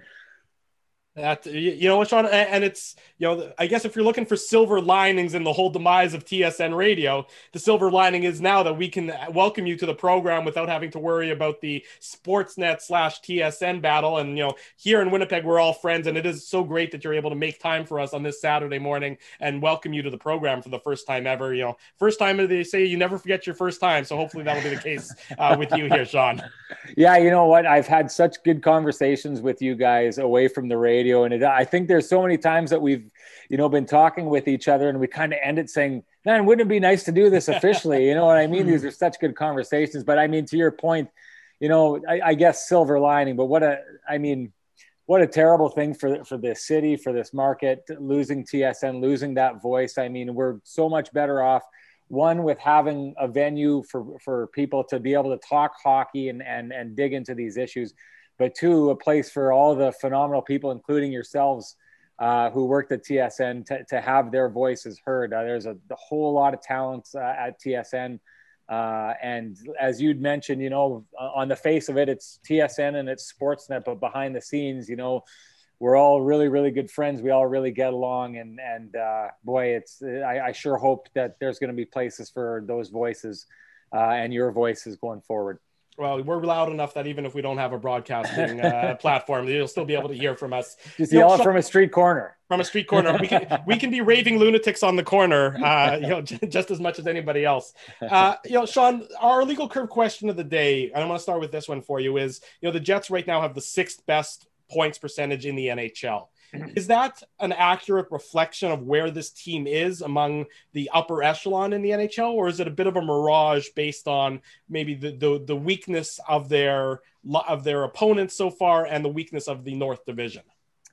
That, you know what, Sean, and it's, you know, I guess if you're looking for silver linings in the whole demise of T S N radio, the silver lining is now that we can welcome you to the program without having to worry about the Sportsnet slash T S N battle. And, you know, here in Winnipeg, we're all friends, and it is so great that you're able to make time for us on this Saturday morning and welcome you to the program for the first time ever. You know, first time, they say you never forget your first time. So hopefully that'll be the case uh, with you here, Sean. Yeah, you know what? I've had such good conversations with you guys away from the radio. And it, I think there's so many times that we've, you know, been talking with each other and we kind of end it saying, man, wouldn't it be nice to do this officially? You know what I mean? These are such good conversations. But I mean, to your point, you know, I, I guess silver lining, but what a, I mean, what a terrible thing for, for this city, for this market, losing T S N, losing that voice. I mean, we're so much better off, one, with having a venue for, for people to be able to talk hockey and, and, and dig into these issues. But two, a place for all the phenomenal people, including yourselves, uh, who worked at T S N to, to have their voices heard. Uh, there's a, a whole lot of talent uh, at T S N. Uh, and as you'd mentioned, you know, on the face of it, it's T S N and it's Sportsnet, but behind the scenes, you know, we're all really, really good friends. We all really get along. And, and uh, boy, it's, I, I sure hope that there's going to be places for those voices uh, and your voices going forward. Well, we're loud enough that even if we don't have a broadcasting uh, platform, you'll still be able to hear from us. Just yell you know, from a street corner. From a street corner. We can we can be raving lunatics on the corner, uh, you know, just as much as anybody else. Uh, you know, Sean, our Legal Curve question of the day, and I'm going to start with this one for you, is, you know, the Jets right now have the sixth best points percentage in the N H L. Is that an accurate reflection of where this team is among the upper echelon in the N H L, or is it a bit of a mirage based on maybe the the, the weakness of their of their opponents so far and the weakness of the North Division?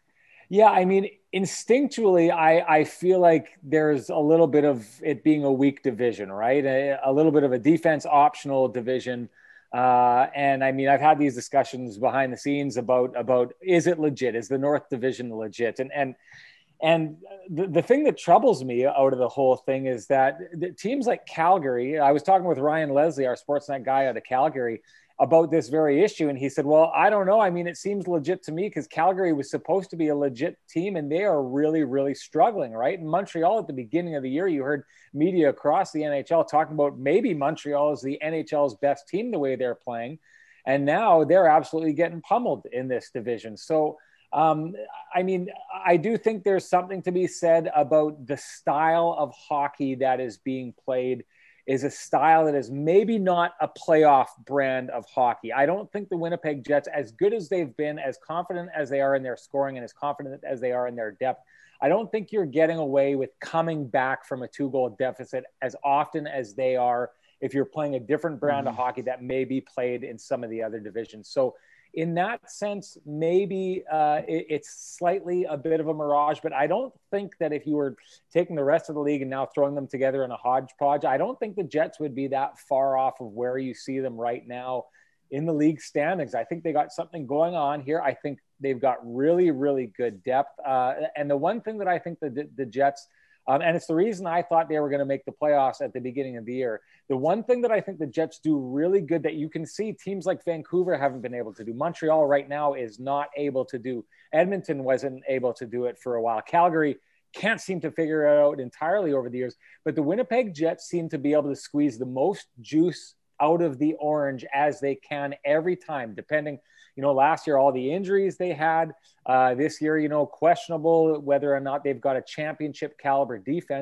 Yeah, I mean, instinctually, I, I feel like there's a little bit of it being a weak division, right? A, a little bit of a defense optional division. Uh, and I mean, I've had these discussions behind the scenes about, about, is it legit? Is the North Division legit? And, and, and the, the thing that troubles me out of the whole thing is that the teams like Calgary, I was talking with Ryan Leslie, our Sportsnet guy out of Calgary, about this very issue. And he said, well, I don't know. I mean, it seems legit to me because Calgary was supposed to be a legit team and they are really, really struggling, right? In Montreal at the beginning of the year, you heard media across the N H L talking about maybe Montreal is the N H L's best team the way they're playing. And now they're absolutely getting pummeled in this division. So, um, I mean, I do think there's something to be said about the style of hockey that is being played is a style that is maybe not a playoff brand of hockey. I don't think the Winnipeg Jets, as good as they've been, as confident as they are in their scoring and as confident as they are in their depth, I don't think you're getting away with coming back from a two-goal deficit as often as they are if you're playing a different brand mm-hmm. of hockey that may be played in some of the other divisions. So in that sense, maybe uh, it, it's slightly a bit of a mirage, but I don't think that if you were taking the rest of the league and now throwing them together in a hodgepodge, I don't think the Jets would be that far off of where you see them right now in the league standings. I think they got something going on here. I think they've got really, really good depth. Uh, and the one thing that I think the, the Jets, um, and it's the reason I thought they were going to make the playoffs at the beginning of the year. The one thing that I think the Jets do really good that you can see teams like Vancouver haven't been able to do. Montreal right now is not able to do. Edmonton wasn't able to do it for a while. Calgary can't seem to figure it out entirely over the years. But the Winnipeg Jets seem to be able to squeeze the most juice out of the orange as they can every time, depending, you know, last year, all the injuries they had, uh, this year, you know, questionable whether or not they've got a championship caliber defense.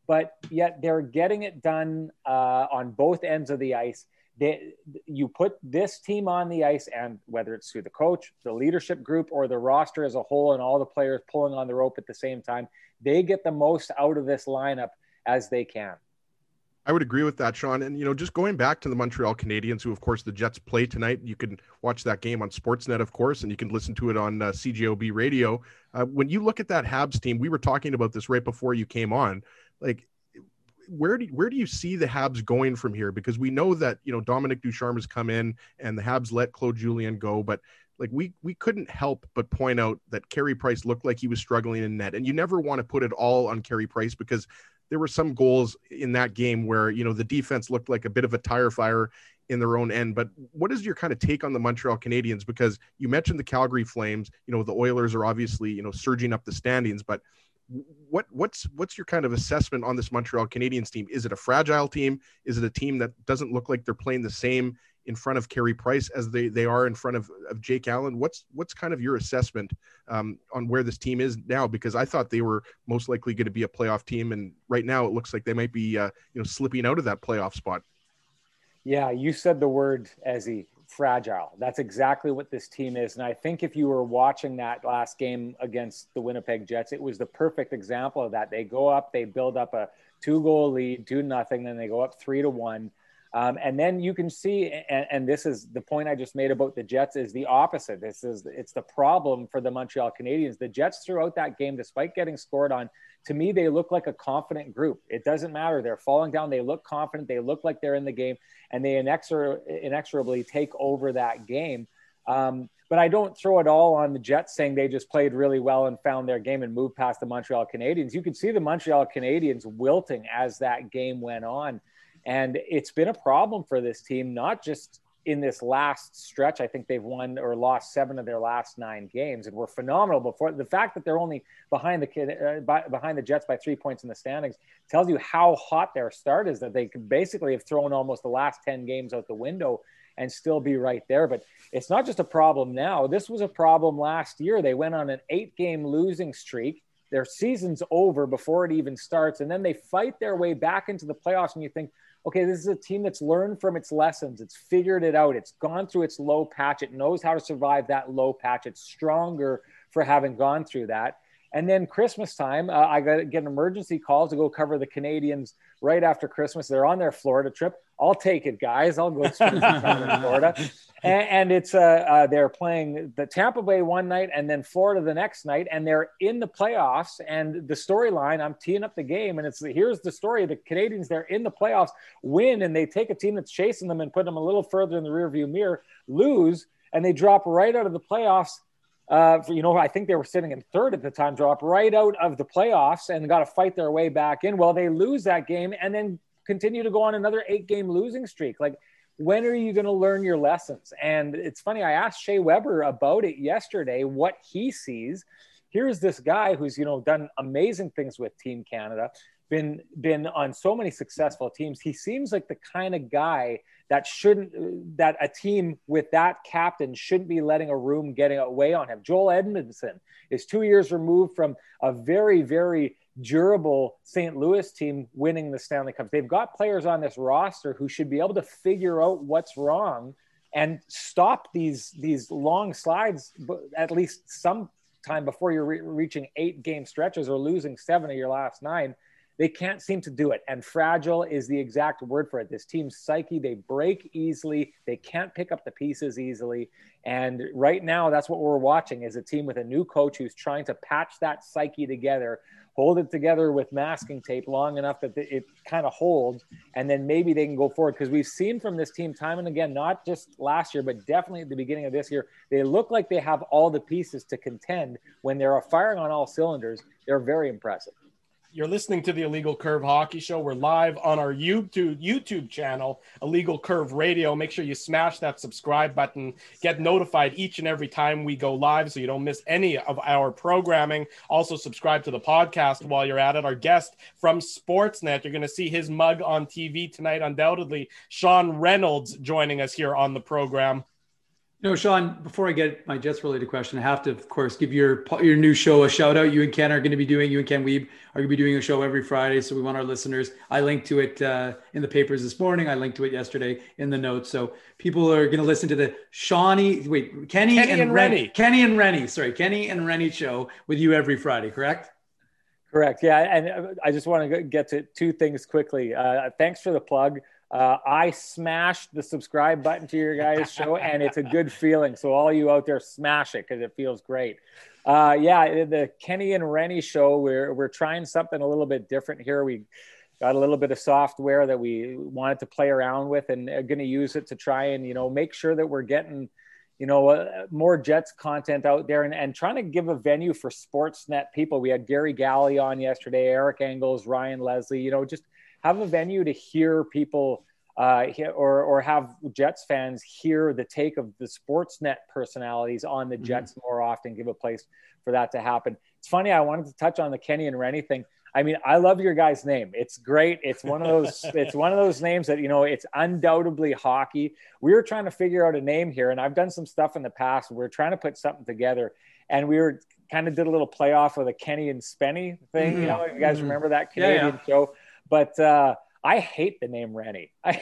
but yet they're getting it done uh, on both ends of the ice. They, you put this team on the ice, and whether it's through the coach, the leadership group, or the roster as a whole, and all the players pulling on the rope at the same time, they get the most out of this lineup as they can. I would agree with that, Sean. And, you know, just going back to the Montreal Canadiens, who, of course, the Jets play tonight. You can watch that game on Sportsnet, of course, and you can listen to it on uh, C J O B radio. Uh, when you look at that Habs team, we were talking about this right before you came on. Like, where do, where do you see the Habs going from here? Because we know that, you know, Dominic Ducharme has come in and the Habs let Claude Julien go, but like we, we couldn't help but point out that Carey Price looked like he was struggling in net. And you never want to put it all on Carey Price, because there were some goals in that game where, you know, the defense looked like a bit of a tire fire in their own end. But what is your kind of take on the Montreal Canadiens? Because you mentioned the Calgary Flames, you know, the Oilers are obviously, you know, surging up the standings, but what, what's, what's your kind of assessment on this Montreal Canadiens team? Is it a fragile team? Is it a team that doesn't look like they're playing the same in front of Carey Price as they, they are in front of, of Jake Allen? What's, what's kind of your assessment um, on where this team is now? Because I thought they were most likely going to be a playoff team. And right now it looks like they might be, uh, you know, slipping out of that playoff spot. Yeah. You said the word, Ezzy, fragile. That's exactly what this team is. And I think if you were watching that last game against the Winnipeg Jets, it was the perfect example of that. They go up, they build up a two goal lead, two nothing, then they go up three to one. Um, and then you can see, and, and this is the point I just made about the Jets, is the opposite. This is, it's the problem for the Montreal Canadiens. The Jets throughout that game, despite getting scored on, to me, they look like a confident group. It doesn't matter. They're falling down. They look confident. They look like they're in the game, and they inexor- inexorably take over that game. Um, but I don't throw it all on the Jets saying they just played really well and found their game and moved past the Montreal Canadiens. You could see the Montreal Canadiens wilting as that game went on. And it's been a problem for this team, not just in this last stretch. I think they've won or lost seven of their last nine games and were phenomenal before. The fact that they're only behind the uh, by, behind the Jets by three points in the standings tells you how hot their start is, that they could basically have thrown almost the last ten games out the window and still be right there. But it's not just a problem now. This was a problem last year. They went on an eight game losing streak. Their season's over before it even starts. And then they fight their way back into the playoffs. And you think, okay, this is a team that's learned from its lessons. It's figured it out. It's gone through its low patch. It knows how to survive that low patch. It's stronger for having gone through that. And then Christmas time, uh, I got to get an emergency call to go cover the Canadiens right after Christmas. They're on their Florida trip. I'll take it, guys. I'll go spend some time in Florida. And, and it's uh, uh, they're playing the Tampa Bay one night and then Florida the next night, and they're in the playoffs. And the storyline, I'm teeing up the game, and it's here's the story: the Canadiens, they're in the playoffs, win, and they take a team that's chasing them and put them a little further in the rearview mirror, lose, and they drop right out of the playoffs. Uh, for, you know, I think they were sitting in third at the time, drop right out of the playoffs and got to fight their way back in. Well, they lose that game and then continue to go on another eight game losing streak. Like, when are you going to learn your lessons? And it's funny, I asked Shea Weber about it yesterday, what he sees. Here's this guy who's, you know, done amazing things with Team Canada, been, been on so many successful teams. He seems like the kind of guy that shouldn't, that a team with that captain shouldn't be letting a room getting away on him. Joel Edmondson is two years removed from a very, very durable Saint Louis team winning the Stanley Cup. They've got players on this roster who should be able to figure out what's wrong and stop these, these long slides, at least some time before you're re- reaching eight game stretches or losing seven of your last nine. They can't seem to do it. And fragile is the exact word for it. This team's psyche, they break easily. They can't pick up the pieces easily. And right now, that's what we're watching, is a team with a new coach who's trying to patch that psyche together, hold it together with masking tape long enough that it kind of holds, and then maybe they can go forward. Because we've seen from this team time and again, not just last year, but definitely at the beginning of this year, they look like they have all the pieces to contend. When they're firing on all cylinders, they're very impressive. You're listening to the Illegal Curve Hockey Show. We're live on our YouTube YouTube channel, Illegal Curve Radio. Make sure you smash that subscribe button. Get notified each and every time we go live so you don't miss any of our programming. Also, subscribe to the podcast while you're at it. Our guest from Sportsnet, you're going to see his mug on T V tonight, undoubtedly. Sean Reynolds joining us here on the program. No, Sean, before I get my Jets related question, I have to, of course, give your your new show a shout out. You and Ken are going to be doing, you and Ken Wiebe are going to be doing a show every Friday. So we want our listeners, I linked to it uh, in the papers this morning. I linked to it yesterday in the notes. So people are going to listen to the Shawnee, wait, Kenny, Kenny and, and Ren- Rennie. Kenny and Rennie, sorry, Kenny and Rennie show with you every Friday, correct? Correct. Yeah. And I just want to get to two things quickly. Uh, thanks for the plug. Uh, I smashed the subscribe button to your guys' show, and it's a good feeling. So all you out there, smash it because it feels great. Uh, yeah, the Kenny and Rennie show, we're we're trying something a little bit different here. We got a little bit of software that we wanted to play around with, and are going to use it to try and, you know, make sure that we're getting, you know, uh, more Jets content out there, and, and trying to give a venue for Sportsnet people. We had Gary Galley on yesterday, Eric Engels, Ryan Leslie, you know, just have a venue to hear people uh, or, or have Jets fans hear the take of the Sportsnet personalities on the Jets mm-hmm. more often, give a place for that to happen. It's funny. I wanted to touch on the Kenny and Rennie thing. I mean, I love your guys' name. It's great. It's one of those, it's one of those names that, you know, it's undoubtedly hockey. We were trying to figure out a name here, and I've done some stuff in the past. We are trying to put something together, and we were kind of did a little playoff with a Kenny and Spenny thing. Mm-hmm. You know, you guys mm-hmm. remember that Canadian yeah, yeah. show? But uh, I hate the name Rennie. I,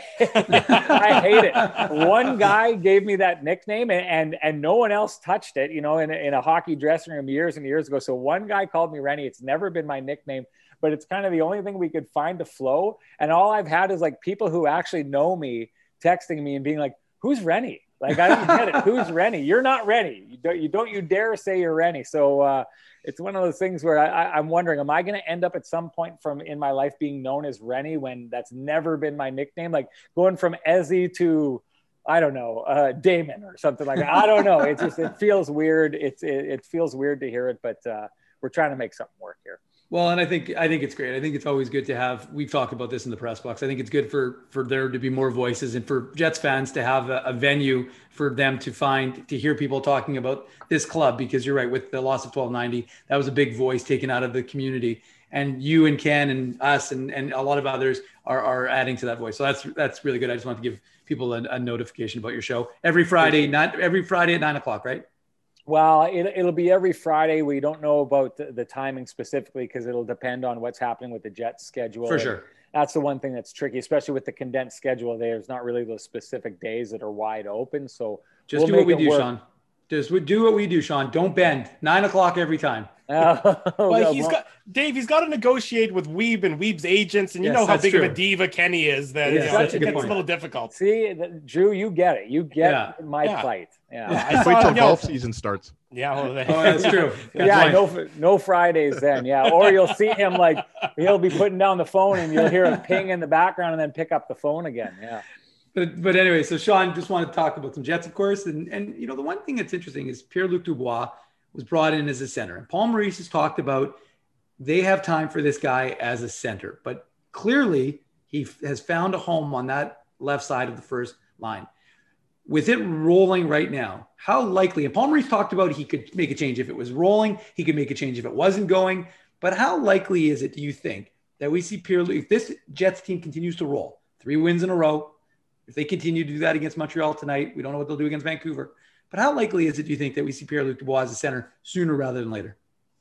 I hate it. One guy gave me that nickname, and, and and no one else touched it, you know, in a, in a hockey dressing room years and years ago. So one guy called me Rennie. It's never been my nickname, but it's kind of the only thing we could find to flow. And all I've had is like people who actually know me texting me and being like, "Who's Rennie?" Like, I don't get it. Who's Rennie? You're not Rennie. You don't, you don't you dare say you're Rennie. So uh, it's one of those things where I, I, I'm wondering, am I going to end up at some point from in my life being known as Rennie when that's never been my nickname? Like going from Ezzy to, I don't know, uh, Damon or something like that. I don't know. It just, it feels weird. It's, it, it feels weird to hear it, but uh, we're trying to make something work here. Well, and I think I think it's great. I think it's always good to have. We've talked about this in the press box. I think it's good for for there to be more voices and for Jets fans to have a, a venue for them to find to hear people talking about this club. Because you're right, with the loss of twelve ninety, that was a big voice taken out of the community. And you and Ken and us and, and a lot of others are are adding to that voice. So that's that's really good. I just want to give people a, a notification about your show every Friday. Not every Friday at nine o'clock, right? Well, it, it'll be every Friday. We don't know about the, the timing specifically because it'll depend on what's happening with the Jets schedule. For sure. That's the one thing that's tricky, especially with the condensed schedule. There's not really those specific days that are wide open. So just we'll do what we do, work. Sean. Just do what we do, Sean. Don't bend. Nine o'clock every time. Uh, well, he's got Dave. He's got to negotiate with Wiebe and Wiebe's agents, and you yes, know how big true. of a diva Kenny is. That yes, you know, it gets point. a little difficult. See, the, Drew, you get it. You get yeah. my yeah. plight. Yeah, yeah. I wait till golf season starts. Yeah, well, they, oh, that's true. That's yeah, right. no, no Fridays then. Yeah, or you'll see him like he'll be putting down the phone, and you'll hear a ping in the background, and then pick up the phone again. Yeah. But but anyway, so Sean just wanted to talk about some Jets, of course, and and you know the one thing that's interesting is Pierre-Luc Dubois was brought in as a center, and Paul Maurice has talked about they have time for this guy as a center, but clearly he f- has found a home on that left side of the first line. With it rolling right now, how likely, and Paul Maurice talked about he could make a change if it was rolling, he could make a change if it wasn't going, but how likely is it, do you think, that we see Pierre-Luc, if this Jets team continues to roll, three wins in a row, if they continue to do that against Montreal tonight, we don't know what they'll do against Vancouver, but how likely is it, do you think, that we see Pierre-Luc Dubois as a center sooner rather than later?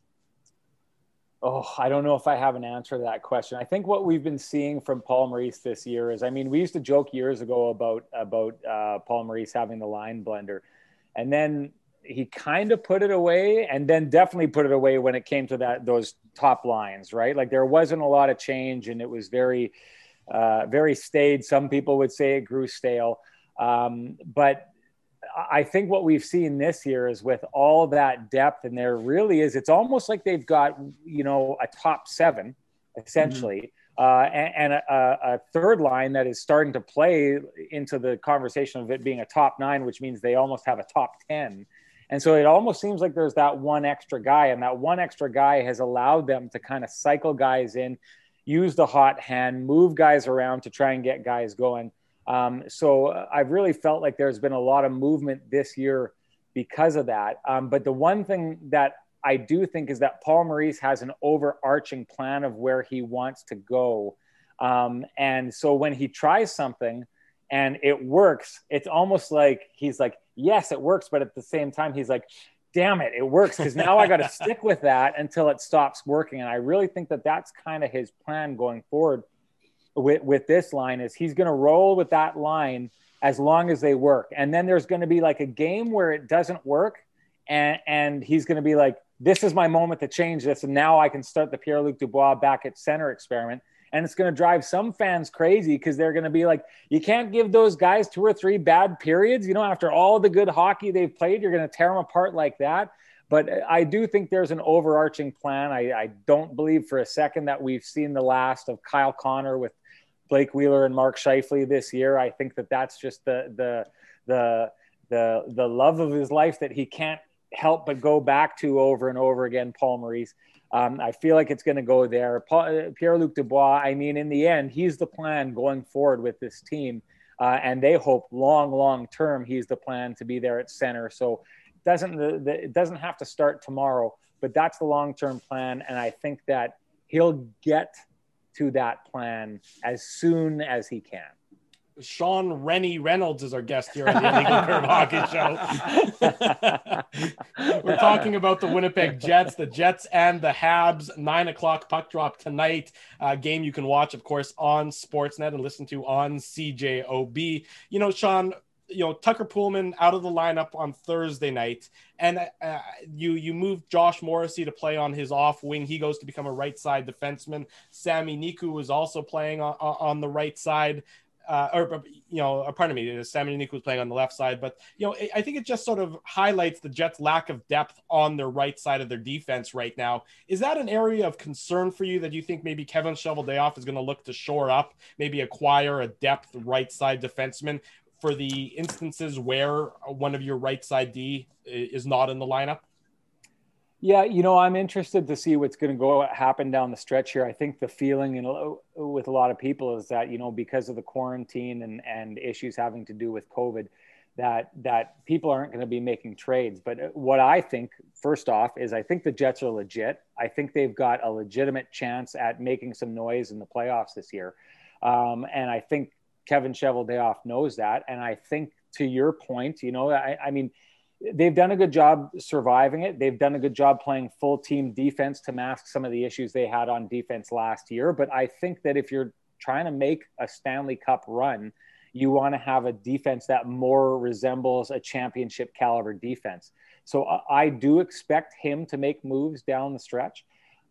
Oh, I don't know if I have an answer to that question. I think what we've been seeing from Paul Maurice this year is, I mean, we used to joke years ago about about uh, Paul Maurice having the line blender, and then he kind of put it away, and then definitely put it away when it came to that those top lines, right? Like there wasn't a lot of change, and it was very, uh, very staid. Some people would say it grew stale, um, but I think what we've seen this year is with all that depth, and there really is, it's almost like they've got, you know, a top seven essentially, mm-hmm. uh, and, and a, a third line that is starting to play into the conversation of it being a top nine, which means they almost have a top ten. And so it almost seems like there's that one extra guy, and that one extra guy has allowed them to kind of cycle guys in, use the hot hand, move guys around to try and get guys going. Um, so I've really felt like there's been a lot of movement this year because of that. Um, but the one thing that I do think is that Paul Maurice has an overarching plan of where he wants to go. Um, and so when he tries something, and it works, it's almost like he's like, yes, it works. But at the same time, he's like, damn it, it works. Because now I got to stick with that until it stops working. And I really think that that's kind of his plan going forward with, with this line, is he's going to roll with that line as long as they work. And then there's going to be like a game where it doesn't work. And, and he's going to be like, this is my moment to change this. And now I can start the Pierre-Luc Dubois back at center experiment. And it's going to drive some fans crazy, because they're going to be like, you can't give those guys two or three bad periods. You know, after all the good hockey they've played, you're going to tear them apart like that. But I do think there's an overarching plan. I, I don't believe for a second that we've seen the last of Kyle Connor with Blake Wheeler and Mark Scheifele this year. I think that that's just the, the, the, the, the love of his life that he can't help but go back to over and over again, Paul Maurice. Um, I feel like it's going to go there. Paul, Pierre-Luc Dubois, I mean, in the end, he's the plan going forward with this team. Uh, and they hope long, long term, he's the plan to be there at center. So it doesn't, the, the, it doesn't have to start tomorrow, but that's the long-term plan. And I think that he'll get to that plan as soon as he can. Sean Rennie Reynolds is our guest here on the Illegal Curve Hockey Show. We're talking about the Winnipeg Jets, the Jets and the Habs, nine o'clock puck drop tonight. Uh, game you can watch, of course, on Sportsnet and listen to on C J O B. You know, Sean, you know, Tucker Poolman out of the lineup on Thursday night, and uh, you you moved Josh Morrissey to play on his off wing. He goes to become a right side defenseman. Sami Niku was also playing on, on the right side. Uh, or, you know, pardon me, Sami Niku was playing on the left side. But, you know, I think it just sort of highlights the Jets' lack of depth on their right side of their defense right now. Is that an area of concern for you, that you think maybe Kevin Cheveldayoff is going to look to shore up, maybe acquire a depth right side defenseman for the instances where one of your right side D is not in the lineup? Yeah, you know, I'm interested to see what's going to go happen down the stretch here. I think the feeling in, with a lot of people is that, you know, because of the quarantine and, and issues having to do with COVID, that that people aren't going to be making trades. But what I think, first off, is I think the Jets are legit. I think they've got a legitimate chance at making some noise in the playoffs this year. Um, and I think Kevin Cheveldayoff knows that. And I think, to your point, you know, I, I mean, they've done a good job surviving it. They've done a good job playing full team defense to mask some of the issues they had on defense last year. But I think that if you're trying to make a Stanley Cup run, you want to have a defense that more resembles a championship caliber defense. So I do expect him to make moves down the stretch.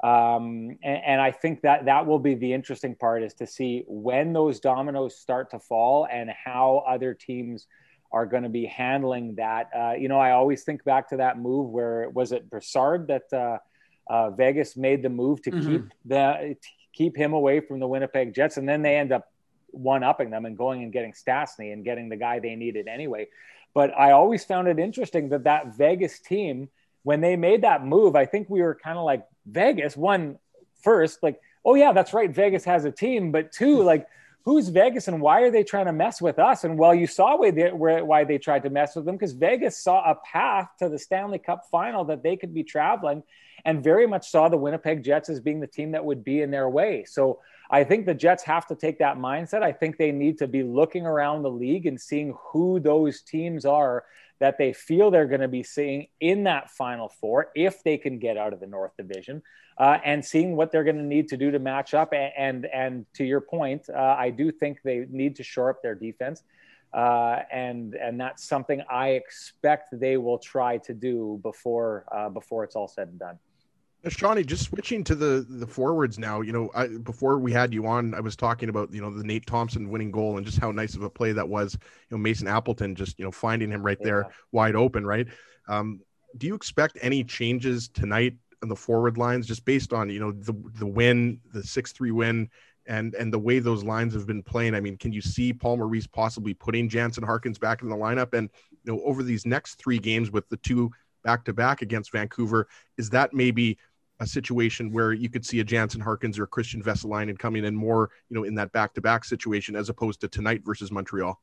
Um, and, and I think that that will be the interesting part, is to see when those dominoes start to fall and how other teams are going to be handling that. Uh, you know, I always think back to that move where, was it Brassard that uh, uh, Vegas made the move to mm-hmm. keep the to keep him away from the Winnipeg Jets, and then they end up one-upping them and going and getting Stastny and getting the guy they needed anyway. But I always found it interesting that that Vegas team, when they made that move, I think we were kind of like, Vegas, one, first, like, oh yeah, that's right, Vegas has a team, but two, like, who's Vegas and why are they trying to mess with us? And well, you saw why they, why they tried to mess with them, because Vegas saw a path to the Stanley Cup final that they could be traveling, and very much saw the Winnipeg Jets as being the team that would be in their way. So I think the Jets have to take that mindset. I think they need to be looking around the league and seeing who those teams are that they feel they're going to be seeing in that Final Four, if they can get out of the North Division, uh, and seeing what they're going to need to do to match up. And, and, and to your point, uh, I do think they need to shore up their defense. Uh, and, and that's something I expect they will try to do before, uh, before it's all said and done. Shawnee, just switching to the the forwards now, you know, I, before we had you on, I was talking about, you know, the Nate Thompson winning goal and just how nice of a play that was. You know, Mason Appleton just, you know, finding him right there, yeah. wide open, right? Um, do you expect any changes tonight on the forward lines, just based on, you know, the the win, the six three win, and and the way those lines have been playing? I mean, can you see Paul Maurice possibly putting Jansen Harkins back in the lineup? And, you know, over these next three games with the two back-to-back against Vancouver, is that maybe a situation where you could see a Jansen Harkins or a Christian Vesalainen coming in more, you know, in that back-to-back situation, as opposed to tonight versus Montreal?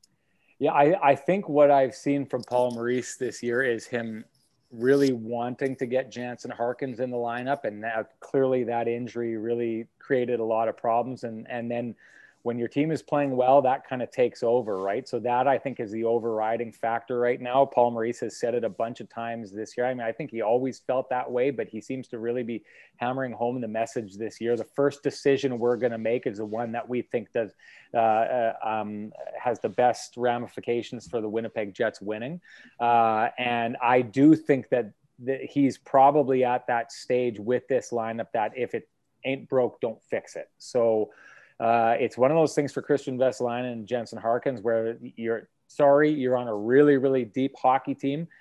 Yeah, I, I think what I've seen from Paul Maurice this year is him really wanting to get Jansen Harkins in the lineup. And that, clearly that injury really created a lot of problems. And, and then when your team is playing well, that kind of takes over, right? So that, I think, is the overriding factor right now. Paul Maurice has said it a bunch of times this year. I mean, I think he always felt that way, but he seems to really be hammering home the message this year. The first decision we're going to make is the one that we think does uh, uh, um, has the best ramifications for the Winnipeg Jets winning. Uh, and I do think that, that he's probably at that stage with this lineup that if it ain't broke, don't fix it. So Uh, it's one of those things for Christian Vesalainen and Jensen Harkins where you're sorry, you're on a really, really deep hockey team.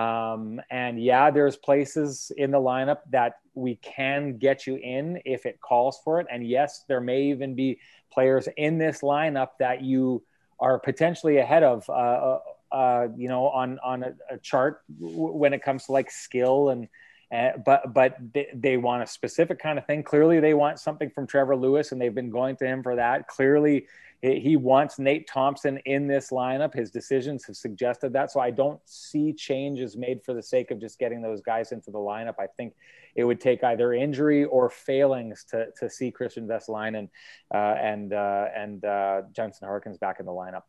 Um, and yeah, there's places in the lineup that we can get you in if it calls for it. And yes, there may even be players in this lineup that you are potentially ahead of, uh, uh, you know, on, on a, a chart w- when it comes to like skill and, Uh, but but they, they want a specific kind of thing. Clearly, they want something from Trevor Lewis, and they've been going to him for that. Clearly, he wants Nate Thompson in this lineup. His decisions have suggested that. So I don't see changes made for the sake of just getting those guys into the lineup. I think it would take either injury or failings to to see Christian Vesalainen uh, and uh, and uh, Jensen Harkins back in the lineup.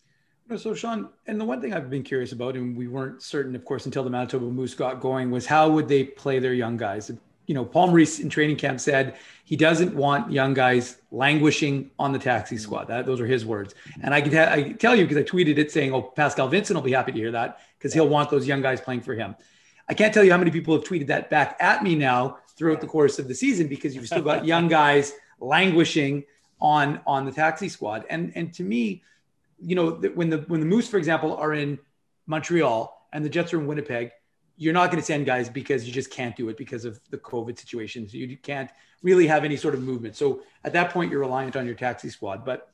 So, Sean, and the one thing I've been curious about, and we weren't certain, of course, until the Manitoba Moose got going, was how would they play their young guys? You know, Paul Maurice in training camp said he doesn't want young guys languishing on the taxi squad. That those are his words. And I can, ta- I can tell you, because I tweeted it saying, oh, Pascal Vincent will be happy to hear that because he'll want those young guys playing for him. I can't tell you how many people have tweeted that back at me now throughout the course of the season, because you've still got young guys languishing on, on the taxi squad. And, and to me, you know, when the when the Moose, for example, are in Montreal and the Jets are in Winnipeg, you're not going to send guys because you just can't do it because of the COVID situation. So you can't really have any sort of movement. So at that point, you're reliant on your taxi squad. But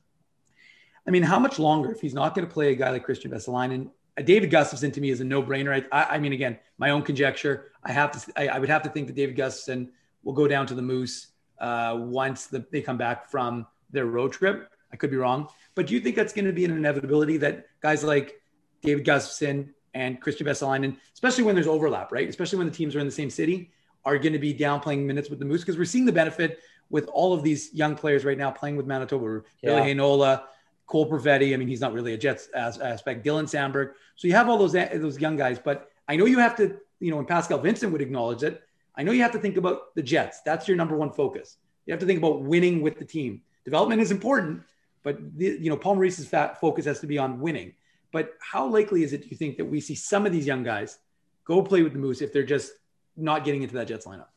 I mean, how much longer if he's not going to play a guy like Christian Vesalainen? Uh, David Gustafsson to me is a no-brainer. I, I mean, again, my own conjecture. I have to. I, I would have to think that David Gustafsson will go down to the Moose uh, once the, they come back from their road trip. I could be wrong. But do you think that's going to be an inevitability that guys like David Gustafsson and Christian Vesalainen, especially when there's overlap, right? Especially when the teams are in the same city, are going to be down playing minutes with the Moose? Because we're seeing the benefit with all of these young players right now playing with Manitoba. Yeah. Billy Heinola, Cole Perfetti. I mean, he's not really a Jets aspect. Dylan Sandberg. So you have all those those young guys. But I know you have to, you know, and Pascal Vincent would acknowledge it. I know you have to think about the Jets. That's your number one focus. You have to think about winning with the team. Development is important. But, the, you know, Paul Maurice's fat focus has to be on winning. But how likely is it, do you think, that we see some of these young guys go play with the Moose if they're just not getting into that Jets lineup?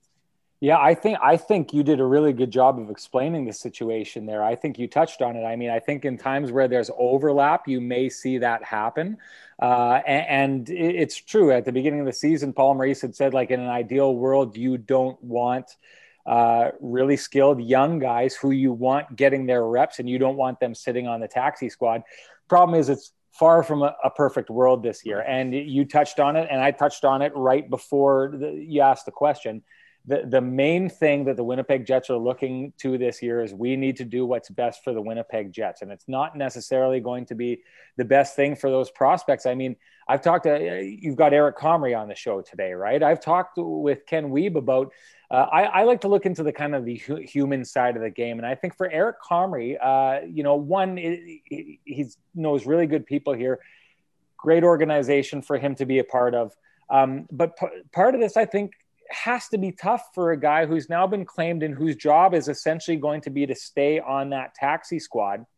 Yeah, I think I think you did a really good job of explaining the situation there. I think you touched on it. I mean, I think in times where there's overlap, you may see that happen. Uh, and, and it's true. At the beginning of the season, Paul Maurice had said, like, in an ideal world, you don't want – Uh, really skilled young guys who you want getting their reps, and you don't want them sitting on the taxi squad. Problem is, it's far from a, a perfect world this year. And you touched on it, and I touched on it right before the, you asked the question. The, the main thing that the Winnipeg Jets are looking to this year is we need to do what's best for the Winnipeg Jets. And it's not necessarily going to be the best thing for those prospects. I mean, I've talked to, you've got Eric Comrie on the show today, right? I've talked with Ken Wiebe about, uh, I, I like to look into the kind of the hu- human side of the game. And I think for Eric Comrie, uh, you know, one, he he's, knows really good people here, great organization for him to be a part of. Um, but p- part of this, I think, has to be tough for a guy who's now been claimed and whose job is essentially going to be to stay on that taxi squad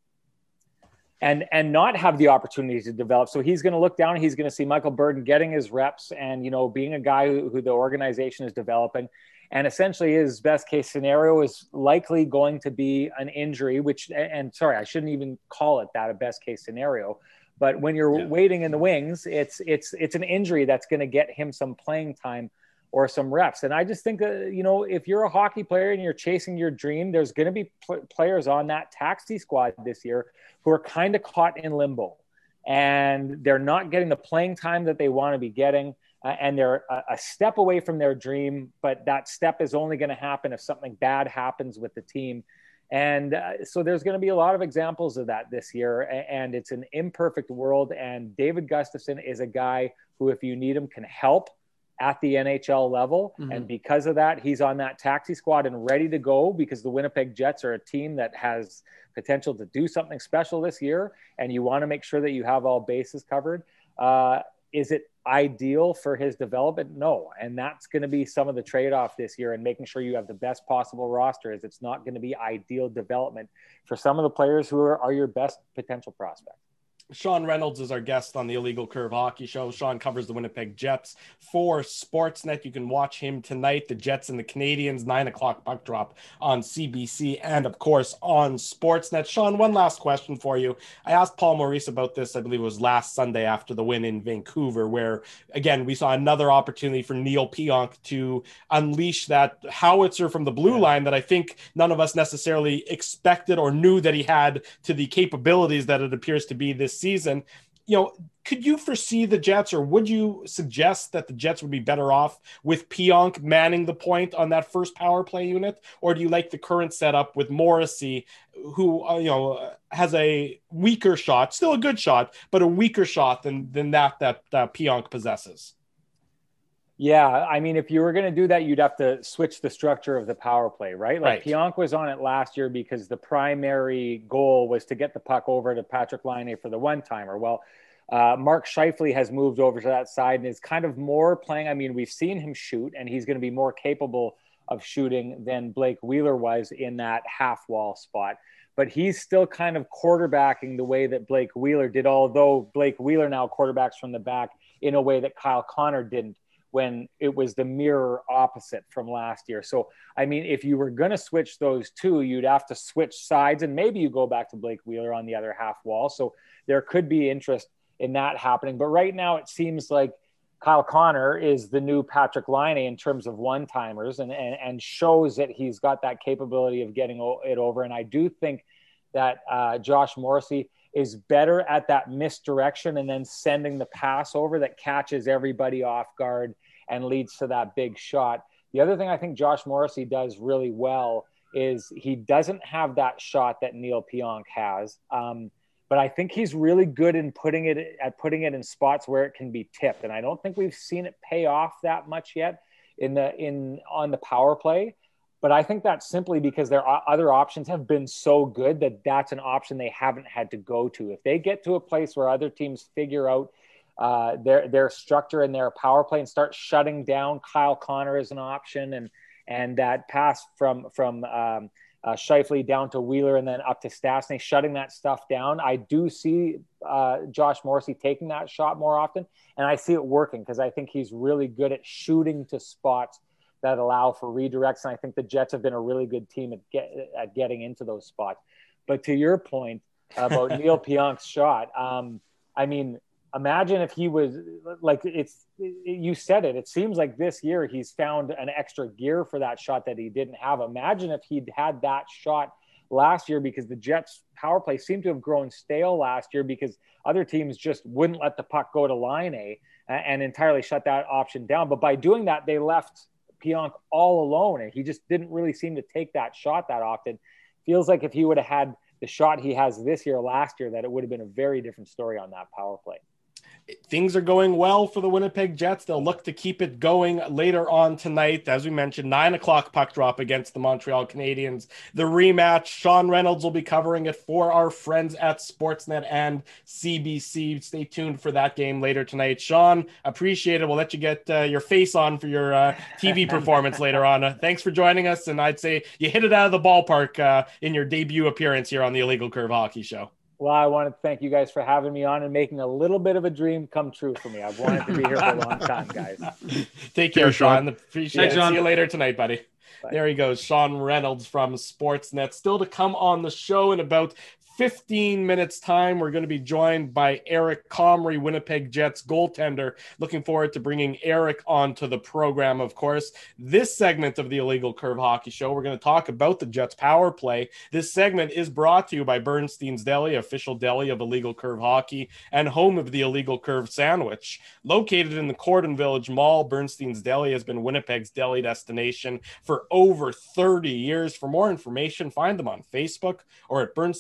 and and not have the opportunity to develop. So he's going to look down, he's going to see Michael Burden getting his reps and, you know, being a guy who, who the organization is developing. And essentially his best case scenario is likely going to be an injury, which, and sorry, I shouldn't even call it that, a best case scenario. But when you're yeah. waiting in the wings, it's, it's, it's an injury that's going to get him some playing time or some reps. And I just think that, you know, if you're a hockey player and you're chasing your dream, there's going to be pl- players on that taxi squad this year who are kind of caught in limbo, and they're not getting the playing time that they want to be getting. Uh, and they're a, a step away from their dream, but that step is only going to happen if something bad happens with the team. And uh, so there's going to be a lot of examples of that this year, and it's an imperfect world. And David Gustafsson is a guy who, if you need him, can help at the N H L level. Mm-hmm. And because of that, he's on that taxi squad and ready to go, because the Winnipeg Jets are a team that has potential to do something special this year. And you want to make sure that you have all bases covered. Uh, is it ideal for his development? No. And that's going to be some of the trade-off this year, and making sure you have the best possible roster. Is it's not going to be ideal development for some of the players who are, are your best potential prospects. Sean Reynolds is our guest on the Illegal Curve Hockey Show. Sean covers the Winnipeg Jets for Sportsnet. You can watch him tonight, the Jets and the Canadiens, nine o'clock puck drop on C B C and, of course, on Sportsnet. Sean, one last question for you. I asked Paul Maurice about this, I believe it was last Sunday after the win in Vancouver, where, again, we saw another opportunity for Neil Pionk to unleash that howitzer from the blue yeah. line that I think none of us necessarily expected or knew that he had to the capabilities that it appears to be this season. You know, could you foresee the Jets, or would you suggest that the Jets would be better off with Pionk manning the point on that first power play unit? Or do you like the current setup with Morrissey, who, uh, you know, has a weaker shot, still a good shot, but a weaker shot than, than that, that uh, Pionk possesses? Yeah, I mean, if you were going to do that, you'd have to switch the structure of the power play, right? Like right. Pionk was on it last year because the primary goal was to get the puck over to Patrik Laine for the one-timer. Well, uh, Mark Scheifele has moved over to that side and is kind of more playing. I mean, we've seen him shoot, and he's going to be more capable of shooting than Blake Wheeler was in that half-wall spot. But he's still kind of quarterbacking the way that Blake Wheeler did, although Blake Wheeler now quarterbacks from the back in a way that Kyle Connor didn't, when it was the mirror opposite from last year. So, I mean, if you were going to switch those two, you'd have to switch sides, and maybe you go back to Blake Wheeler on the other half wall. So there could be interest in that happening. But right now it seems like Kyle Connor is the new Patrik Laine in terms of one-timers, and, and, and shows that he's got that capability of getting it over. And I do think that uh, Josh Morrissey is better at that misdirection and then sending the pass over that catches everybody off guard and leads to that big shot. The other thing I think Josh Morrissey does really well is he doesn't have that shot that Neil Pionk has. Um, but I think he's really good in putting it at putting it in spots where it can be tipped. And I don't think we've seen it pay off that much yet in the, in, on the power play. But I think that's simply because their other options have been so good that that's an option they haven't had to go to. If they get to a place where other teams figure out uh, their their structure and their power play and start shutting down Kyle Connor as an option, and and that pass from from um, uh, Scheifele down to Wheeler and then up to Stastny, shutting that stuff down, I do see uh, Josh Morrissey taking that shot more often, and I see it working because I think he's really good at shooting to spots that allow for redirects. And I think the Jets have been a really good team at, get, at getting into those spots. But to your point about Neil Pionk's shot, um, I mean, imagine if he was like, it's, it, you said it, it seems like this year he's found an extra gear for that shot that he didn't have. Imagine if he'd had that shot last year, because the Jets power play seemed to have grown stale last year because other teams just wouldn't let the puck go to line A and entirely shut that option down. But by doing that, they left Pionk all alone, and he just didn't really seem to take that shot that often. Feels like if he would have had the shot he has this year last year, that it would have been a very different story on that power play. Things are going well for the Winnipeg Jets. They'll look to keep it going later on tonight. As we mentioned, nine o'clock puck drop against the Montreal Canadiens. The rematch, Sean Reynolds will be covering it for our friends at Sportsnet and C B C. Stay tuned for that game later tonight. Sean, appreciate it. We'll let you get uh, your face on for your uh, T V performance later on. Uh, thanks for joining us, and I'd say you hit it out of the ballpark uh, in your debut appearance here on the Illegal Curve Hockey Show. Well, I want to thank you guys for having me on and making a little bit of a dream come true for me. I've wanted to be here for a long time, guys. Take care, Sean. Appreciate Thanks, it. Sean. See you later tonight, buddy. Bye. There he goes, Sean Reynolds from Sportsnet. Still to come on the show in about fifteen minutes time, we're going to be joined by Eric Comrie, Winnipeg Jets goaltender. Looking forward to bringing Eric onto the program, of course. This segment of the Illegal Curve Hockey Show, we're going to talk about the Jets power play. This segment is brought to you by Bernstein's Deli, official deli of Illegal Curve Hockey and home of the Illegal Curve Sandwich. Located in the Cordon Village Mall, Bernstein's Deli has been Winnipeg's deli destination for over thirty years. For more information, find them on Facebook or at bernsteinsdeli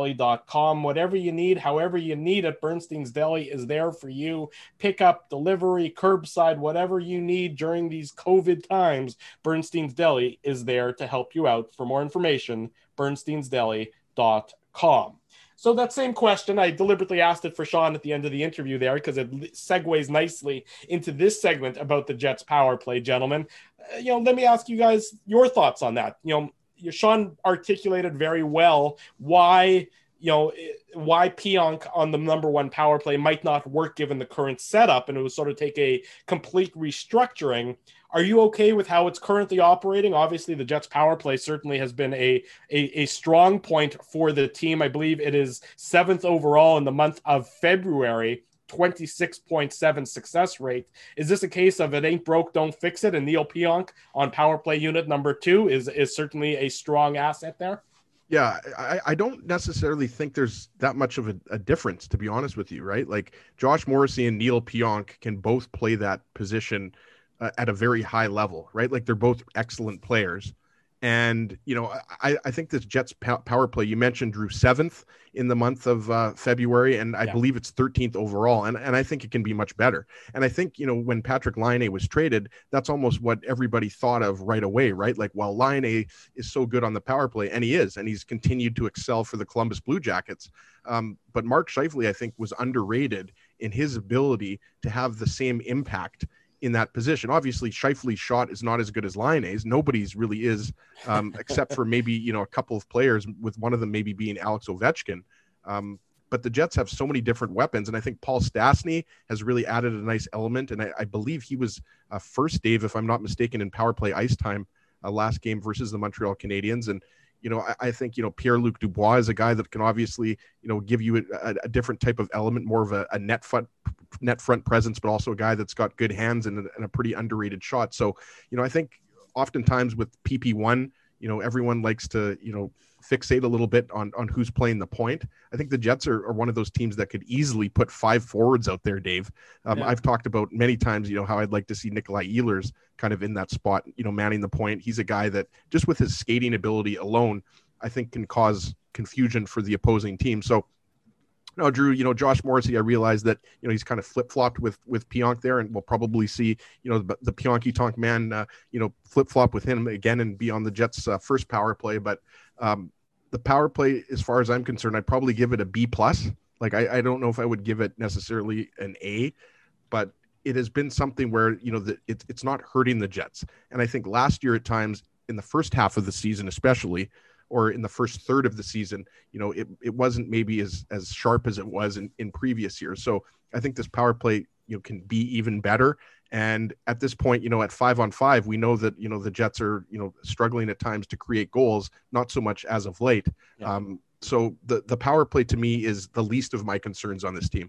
deli dot com. Whatever you need, however you need it, Bernstein's Deli is there for you. Pickup, delivery, curbside, whatever you need during these COVID times, Bernstein's Deli is there to help you out. For more information, bernsteins deli dot com. So that same question, I deliberately asked it for Sean at the end of the interview there because it segues nicely into this segment about the Jets power play, gentlemen. Uh, you know, let me ask you guys your thoughts on that. You know, Sean articulated very well why, you know, why Pionk on the number one power play might not work given the current setup, and it would sort of take a complete restructuring. Are you okay with how it's currently operating? Obviously, the Jets power play certainly has been a, a, a strong point for the team. I believe it is seventh overall in the month of February, twenty-six point seven success rate. Is this a case of it ain't broke, don't fix it? And Neil Pionk on power play unit number two is, is certainly a strong asset there? Yeah, I, I don't necessarily think there's that much of a, a difference, to be honest with you, right? Like Josh Morrissey and Neil Pionk can both play that position uh, at a very high level, right? Like they're both excellent players. And, you know, I, I think this Jets power play, you mentioned Drew seventh in the month of uh, February, and I yeah. believe it's thirteenth overall. And, and I think it can be much better. And I think, you know, when Patrick Laine was traded, that's almost what everybody thought of right away, right? Like, well, Laine is so good on the power play, and he is, and he's continued to excel for the Columbus Blue Jackets. Um, but Mark Scheifele, I think, was underrated in his ability to have the same impact in that position. Obviously, Scheifele's shot is not as good as Laine's. Nobody's really is, um, except for maybe, you know, a couple of players, with one of them maybe being Alex Ovechkin. Um, but the Jets have so many different weapons, and I think Paul Stastny has really added a nice element. And I, I believe he was uh, first, Dave, if I'm not mistaken, in power play ice time uh, last game versus the Montreal Canadiens. And you know, I, I think, you know, Pierre-Luc Dubois is a guy that can obviously, you know, give you a, a different type of element, more of a, a net front, net front presence, but also a guy that's got good hands and a, and a pretty underrated shot. So, you know, I think oftentimes with P P one, you know, everyone likes to, you know, fixate a little bit on, on who's playing the point. I think the Jets are, are one of those teams that could easily put five forwards out there, Dave. Um, yeah. I've talked about many times, you know, how I'd like to see Nikolai Ehlers kind of in that spot, you know, manning the point. He's a guy that just with his skating ability alone, I think can cause confusion for the opposing team. So, no, Drew, you know, Josh Morrissey, I realized that, you know, he's kind of flip-flopped with, with Pionk there, and we'll probably see, you know, the, the Pionky-Tonk man, uh, you know, flip-flop with him again and be on the Jets' uh, first power play. But um, the power play, as far as I'm concerned, I'd probably give it a B plus. Like, I, I don't know if I would give it necessarily an A, but it has been something where, you know, the, it, it's not hurting the Jets. And I think last year at times, in the first half of the season especially, or in the first third of the season, you know, it, it wasn't maybe as, as sharp as it was in, in previous years. So I think this power play, you know, can be even better. And at this point, you know, at five on five, we know that, you know, the Jets are, you know, struggling at times to create goals, not so much as of late. Yeah. Um, so the, the power play to me is the least of my concerns on this team.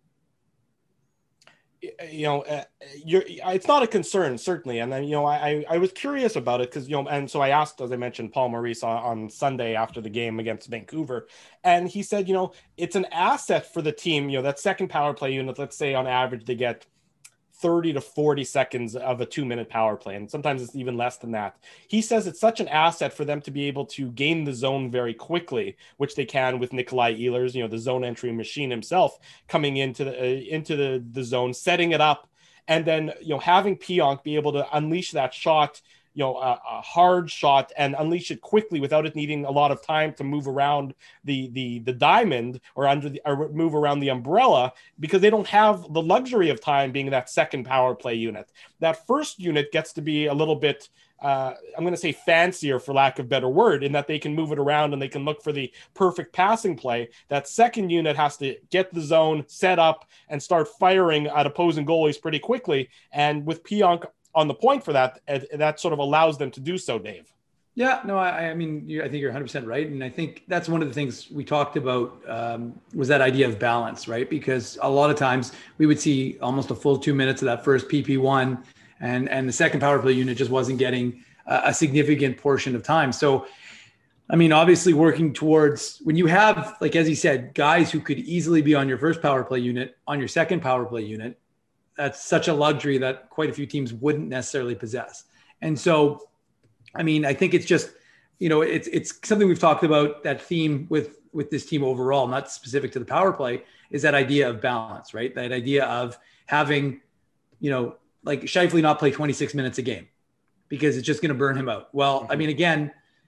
You know, uh, you're, it's not a concern, certainly. And then, you know, I, I was curious about it because, you know, and so I asked, as I mentioned, Paul Maurice on, on Sunday after the game against Vancouver. And he said, you know, it's an asset for the team. You know, that second power play unit, let's say on average, they get thirty to forty seconds of a two minute power play. And sometimes it's even less than that. He says it's such an asset for them to be able to gain the zone very quickly, which they can with Nikolai Ehlers, you know, the zone entry machine himself coming into the, uh, into the, the zone, setting it up. And then, you know, having Pionk be able to unleash that shot, you know, a, a hard shot and unleash it quickly without it needing a lot of time to move around the the the diamond or under the or move around the umbrella, because they don't have the luxury of time being that second power play unit. That first unit gets to be a little bit, uh, I'm going to say fancier for lack of a better word, in that they can move it around and they can look for the perfect passing play. That second unit has to get the zone set up and start firing at opposing goalies pretty quickly. And with Pionk on the point for that, that sort of allows them to do so, Dave. Yeah, no, I, I mean, I think you're one hundred percent right. And I think that's one of the things we talked about um, was that idea of balance, right? Because a lot of times we would see almost a full two minutes of that first P P one and, and the second power play unit just wasn't getting a, a significant portion of time. So, I mean, obviously working towards when you have, like, as he said, guys who could easily be on your first power play unit, on your second power play unit, that's such a luxury that quite a few teams wouldn't necessarily possess. And so, I mean, I think it's just, you know, it's it's something we've talked about, that theme with with this team overall, not specific to the power play, is that idea of balance, right? That idea of having, you know, like Scheifele not play twenty-six minutes a game because it's just going to burn him out. Well, mm-hmm. I mean, again,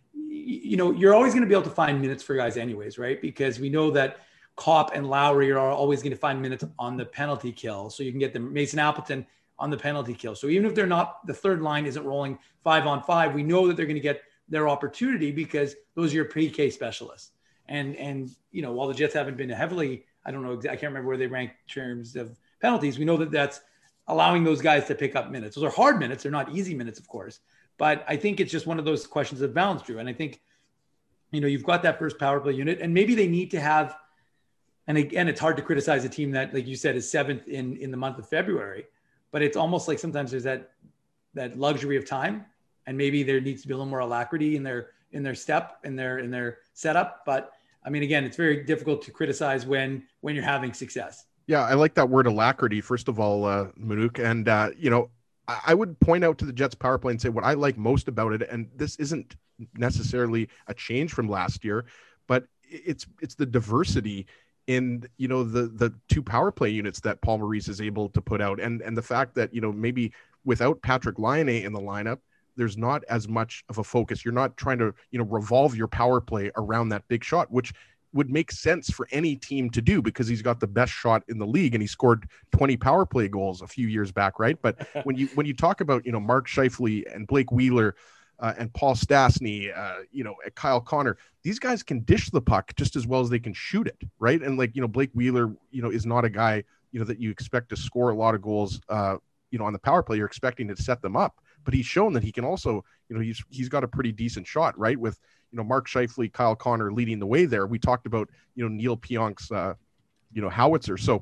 you know, you're always going to be able to find minutes for guys anyways, right? Because we know that Kopp and Lowry are always going to find minutes on the penalty kill. So you can get them, Mason Appleton on the penalty kill. So even if they're not, the third line isn't rolling five on five, we know that they're going to get their opportunity because those are your P K specialists. And, and, you know, while the Jets haven't been heavily, I don't know, I can't remember where they rank in terms of penalties. We know that that's allowing those guys to pick up minutes. Those are hard minutes. They're not easy minutes, of course, but I think it's just one of those questions of balance, Drew. And I think, you know, you've got that first power play unit, and maybe they need to have, and again, it's hard to criticize a team that, like you said, is seventh in, in the month of February, but it's almost like sometimes there's that, that luxury of time, and maybe there needs to be a little more alacrity in their, in their step, in their, in their setup. But I mean, again, it's very difficult to criticize when, when you're having success. Yeah. I like that word alacrity, first of all, uh, Manuk. And, uh, you know, I, I would point out to the Jets power play and say what I like most about it. And this isn't necessarily a change from last year, but it's, it's the diversity in, you know, the, the two power play units that Paul Maurice is able to put out. And, and the fact that, you know, maybe without Patrick Laine in the lineup, there's not as much of a focus. You're not trying to, you know, revolve your power play around that big shot, which would make sense for any team to do because he's got the best shot in the league and he scored twenty power play goals a few years back. Right. But when you, when you talk about, you know, Mark Scheifele and Blake Wheeler uh, and Paul Stastny, uh, you know, Kyle Connor, these guys can dish the puck just as well as they can shoot it. Right. And like, you know, Blake Wheeler, you know, is not a guy, you know, that you expect to score a lot of goals, uh, you know, on the power play. You're expecting to set them up. But he's shown that he can also, you know, he's he's got a pretty decent shot, right? With, you know, Mark Scheifele, Kyle Connor leading the way there. We talked about, you know, Neil Pionk's, uh, you know, howitzer. So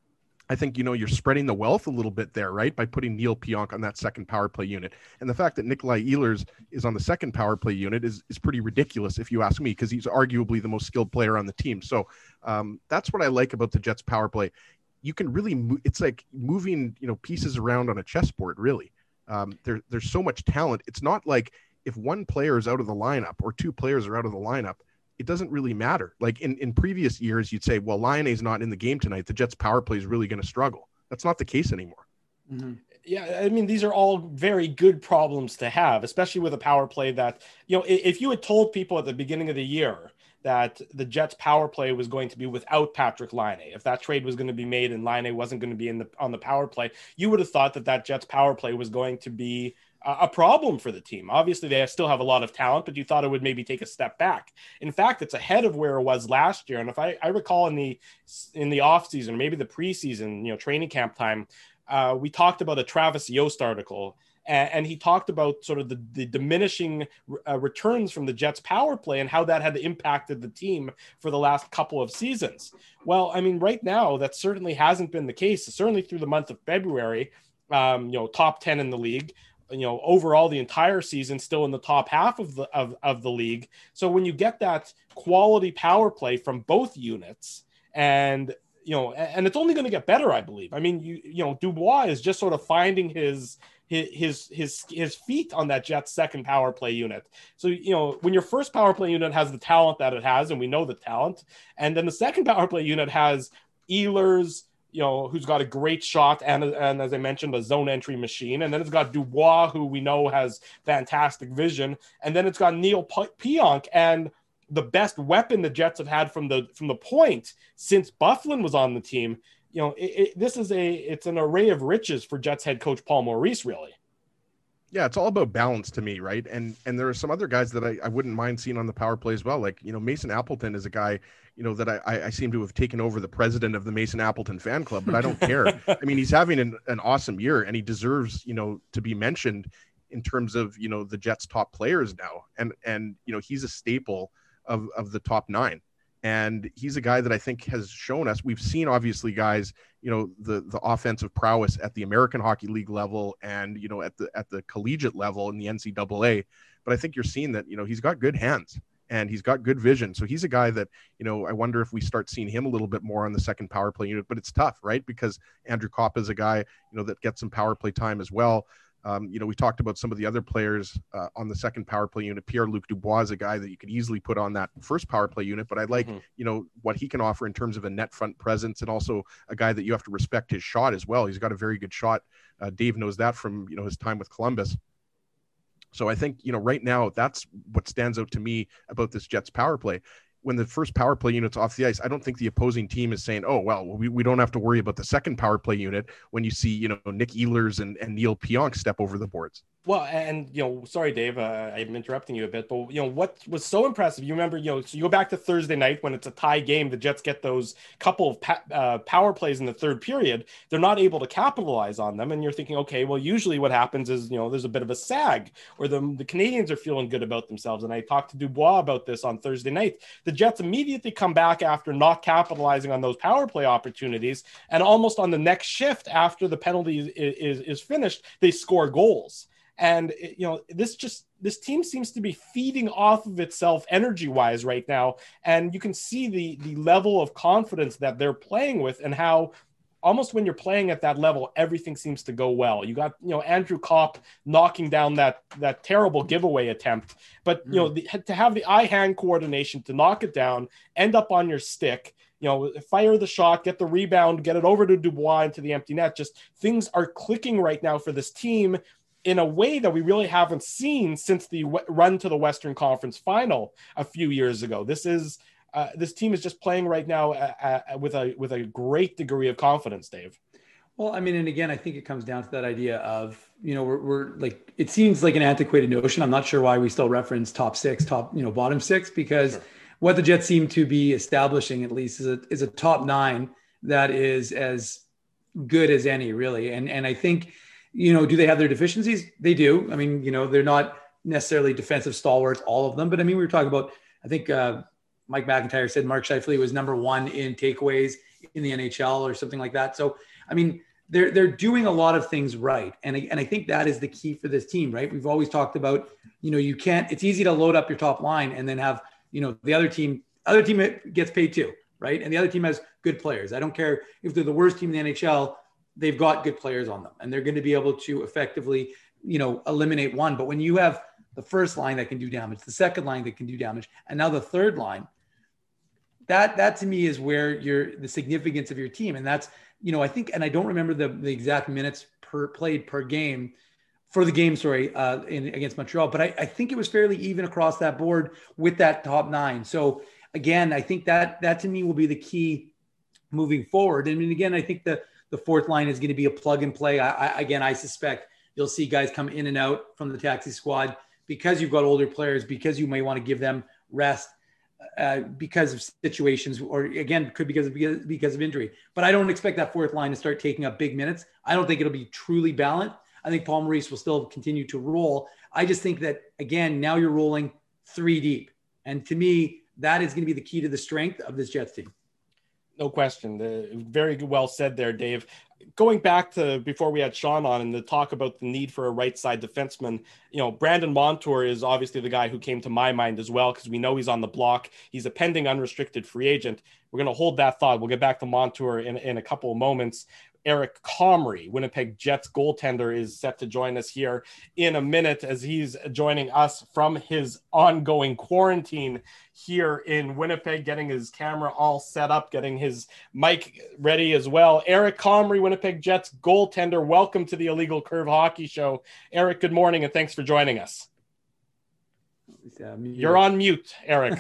I think, you know, you're spreading the wealth a little bit there, right? By putting Neil Pionk on that second power play unit. And the fact that Nikolai Ehlers is on the second power play unit is, is pretty ridiculous, if you ask me, because he's arguably the most skilled player on the team. So um, that's what I like about the Jets power play. You can really, mo- it's like moving, you know, pieces around on a chessboard, really. Um, there, there's so much talent. It's not like if one player is out of the lineup or two players are out of the lineup, it doesn't really matter. Like in, in previous years, you'd say, well, Laine is not in the game tonight. The Jets power play is really going to struggle. That's not the case anymore. Mm-hmm. Yeah. I mean, these are all very good problems to have, especially with a power play that, you know, if you had told people at the beginning of the year that the Jets power play was going to be without Patrick Laine, if that trade was going to be made and Laine wasn't going to be in the on the power play, you would have thought that that Jets power play was going to be a, a problem for the team. Obviously, they still have a lot of talent, but you thought it would maybe take a step back. In fact, it's ahead of where it was last year. And if I, I recall in the in the offseason, maybe the preseason, you know, training camp time, uh, we talked about a Travis Yost article. And he talked about sort of the, the diminishing uh, returns from the Jets power play and how that had impacted the team for the last couple of seasons. Well, I mean, right now, that certainly hasn't been the case. Certainly through the month of February, um, you know, top ten in the league, you know, overall the entire season, still in the top half of the, of, of the league. So when you get that quality power play from both units and, you know, and it's only going to get better, I believe. I mean, you, you know, Dubois is just sort of finding his, his his his feet on that Jets second power play unit. So, you know, when your first power play unit has the talent that it has, and we know the talent, and then the second power play unit has Ehlers, you know, who's got a great shot and, and as I mentioned, a zone entry machine, and then it's got Dubois, who we know has fantastic vision, and then it's got Neil Pionk, and the best weapon the Jets have had from the from the point since Byfuglien was on the team. You know, it, it, this is a, it's an array of riches for Jets head coach Paul Maurice, really. Yeah, it's all about balance to me, right? And and there are some other guys that I, I wouldn't mind seeing on the power play as well. Like, you know, Mason Appleton is a guy, you know, that I, I seem to have taken over the president of the Mason Appleton fan club, but I don't care. I mean, he's having an, an awesome year and he deserves, you know, to be mentioned in terms of, you know, the Jets top players now. And, and you know, he's a staple of, of the top nine. And he's a guy that I think has shown us, we've seen obviously guys, you know, the, the offensive prowess at the American Hockey League level and, you know, at the, at the collegiate level in the N C double A. But I think you're seeing that, you know, he's got good hands and he's got good vision. So he's a guy that, you know, I wonder if we start seeing him a little bit more on the second power play unit, but it's tough, right? Because Andrew Kopp is a guy, you know, that gets some power play time as well. Um, you know, we talked about some of the other players uh, on the second power play unit. Pierre-Luc Dubois is a guy that you could easily put on that first power play unit, but I like, mm-hmm. you know, what he can offer in terms of a net front presence, and also a guy that you have to respect his shot as well. He's got a very good shot. Uh, Dave knows that from, you know, his time with Columbus. So I think, you know, right now that's what stands out to me about this Jets power play. When the first power play unit's off the ice, I don't think the opposing team is saying, oh, well, we, we don't have to worry about the second power play unit when you see, you know, Nick Ehlers and, and Neil Pionk step over the boards. Well, and, you know, sorry, Dave, uh, I'm interrupting you a bit, but, you know, what was so impressive, you remember, you know, so you go back to Thursday night when it's a tie game, the Jets get those couple of pa- uh, power plays in the third period. They're not able to capitalize on them. And you're thinking, okay, well, usually what happens is, you know, there's a bit of a sag, or the, the Canadians are feeling good about themselves. And I talked to Dubois about this on Thursday night. The Jets immediately come back after not capitalizing on those power play opportunities. And almost on the next shift after the penalty is, is, is finished, they score goals. And, you know, this just, this team seems to be feeding off of itself energy wise right now. And you can see the, the level of confidence that they're playing with, and how almost when you're playing at that level, everything seems to go well. You got, you know, Andrew Kopp knocking down that, that terrible giveaway attempt, but, you know, the, to have the eye-hand coordination to knock it down, end up on your stick, you know, fire the shot, get the rebound, get it over to Dubois into the empty net. Just things are clicking right now for this team in a way that we really haven't seen since the w- run to the Western Conference Final a few years ago. This is uh, this team is just playing right now uh, uh, with a with a great degree of confidence, Dave. Well, I mean, and again, I think it comes down to that idea of, you know, we're, we're like, it seems like an antiquated notion. I'm not sure why we still reference top six, top, you know, bottom six, because sure. what the Jets seem to be establishing, at least, is a, is a top nine that is as good as any, really. And and I think, you know, do they have their deficiencies? They do. I mean, you know, they're not necessarily defensive stalwarts, all of them. But I mean, we were talking about, I think uh, Mike McIntyre said Mark Scheifele was number one in takeaways in the N H L or something like that. So, I mean, they're they're doing a lot of things right. And, and I think that is the key for this team, right? We've always talked about, you know, you can't, it's easy to load up your top line and then have, you know, the other team, other team gets paid too, right? And the other team has good players. I don't care if they're the worst team in the N H L, they've got good players on them, and they're going to be able to effectively, you know, eliminate one. But when you have the first line that can do damage, the second line that can do damage, and now the third line, that, that to me is where you're the significance of your team. And that's, you know, I think, and I don't remember the, the exact minutes per played per game for the game, sorry, uh, in, against Montreal, but I, I think it was fairly even across that board with that top nine. So again, I think that, that to me will be the key moving forward. I mean, again, I think the, The fourth line is going to be a plug and play. I, I, again, I suspect you'll see guys come in and out from the taxi squad because you've got older players, because you may want to give them rest uh, because of situations, or again, could because of, because of injury. But I don't expect that fourth line to start taking up big minutes. I don't think it'll be truly balanced. I think Paul Maurice will still continue to roll. I just think that, again, now you're rolling three deep. And to me, that is going to be the key to the strength of this Jets team. No question. The, very well said there, Dave. Going back to before we had Sean on and the talk about the need for a right side defenseman, you know, Brandon Montour is obviously the guy who came to my mind as well, because we know he's on the block. He's a pending unrestricted free agent. We're going to hold that thought. We'll get back to Montour in, in a couple of moments. Eric Comrie, Winnipeg Jets goaltender, is set to join us here in a minute as he's joining us from his ongoing quarantine here in Winnipeg, getting his camera all set up, getting his mic ready as well. Eric Comrie, Winnipeg Jets goaltender, welcome to the Illegal Curve Hockey Show. Eric, good morning, and thanks for joining us. Uh, You're on mute, Eric.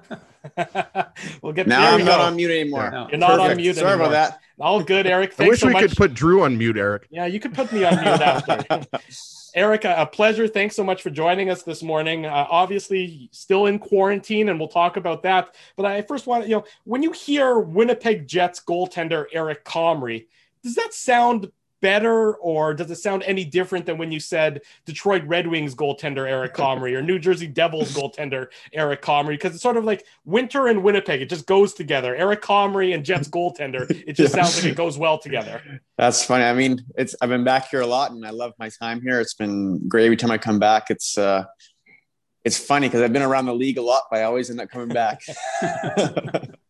We'll get now. I'm not on mute anymore. No. You're not Perfect. on mute Sorry anymore. about that. All good, Eric. Thanks I wish so we much. could put Drew on mute, Eric. Yeah, you could put me on mute after. Eric, a pleasure. Thanks so much for joining us this morning. Uh, obviously, still in quarantine, and we'll talk about that. But I first want to, you know, when you hear Winnipeg Jets goaltender Eric Comrie, does that sound better, or does it sound any different than when you said Detroit Red Wings goaltender Eric Comrie or New Jersey Devils goaltender Eric Comrie? Because it's sort of like winter and Winnipeg. It just goes together. Eric Comrie and Jets goaltender. It just yeah. sounds like it goes well together. That's funny. I mean, it's I've been back here a lot, and I love my time here. It's been great every time I come back. It's uh, it's funny because I've been around the league a lot, but I always end up coming back.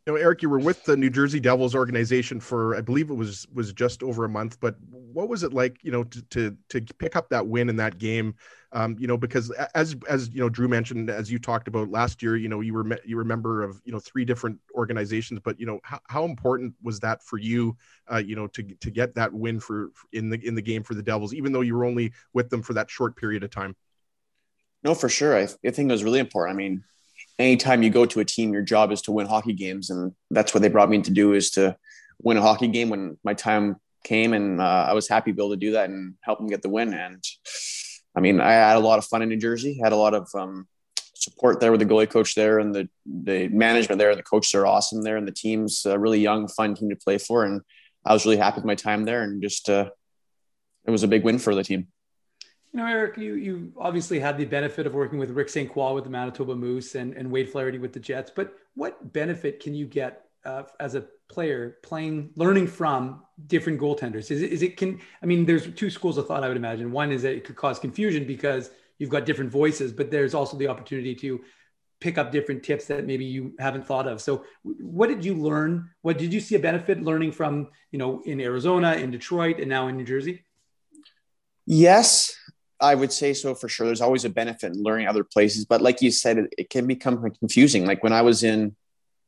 You know, Eric, you were with the New Jersey Devils organization for, I believe it was was just over a month. But what was it like, you know, to to, to pick up that win in that game? Um, you know, because as as you know, Drew mentioned, as you talked about last year, you know, you were you were a member of you know three different organizations. But you know, how, how important was that for you? Uh, you know, to to get that win for in the in the game for the Devils, even though you were only with them for that short period of time. No, for sure. I, I think it was really important. I mean, anytime you go to a team, your job is to win hockey games. And that's what they brought me in to do, is to win a hockey game when my time came. And uh, I was happy to be able to do that and help them get the win. And I mean, I had a lot of fun in New Jersey, had a lot of um, support there with the goalie coach there, and the, the management there, and the coaches are awesome there. And the team's a really young, fun team to play for. And I was really happy with my time there, and just, uh, it was a big win for the team. You know, Eric, you you obviously had the benefit of working with Rick Saint Croix with the Manitoba Moose and, and Wade Flaherty with the Jets, but what benefit can you get uh, as a player playing, learning from different goaltenders? Is it, is it can, I mean, there's two schools of thought, I would imagine. One is that it could cause confusion because you've got different voices, but there's also the opportunity to pick up different tips that maybe you haven't thought of. So what did you learn? What did you see a benefit learning from, you know, in Arizona, in Detroit, and now in New Jersey? Yes, I would say so, for sure. There's always a benefit in learning other places, but like you said, it, it can become confusing. Like when I was in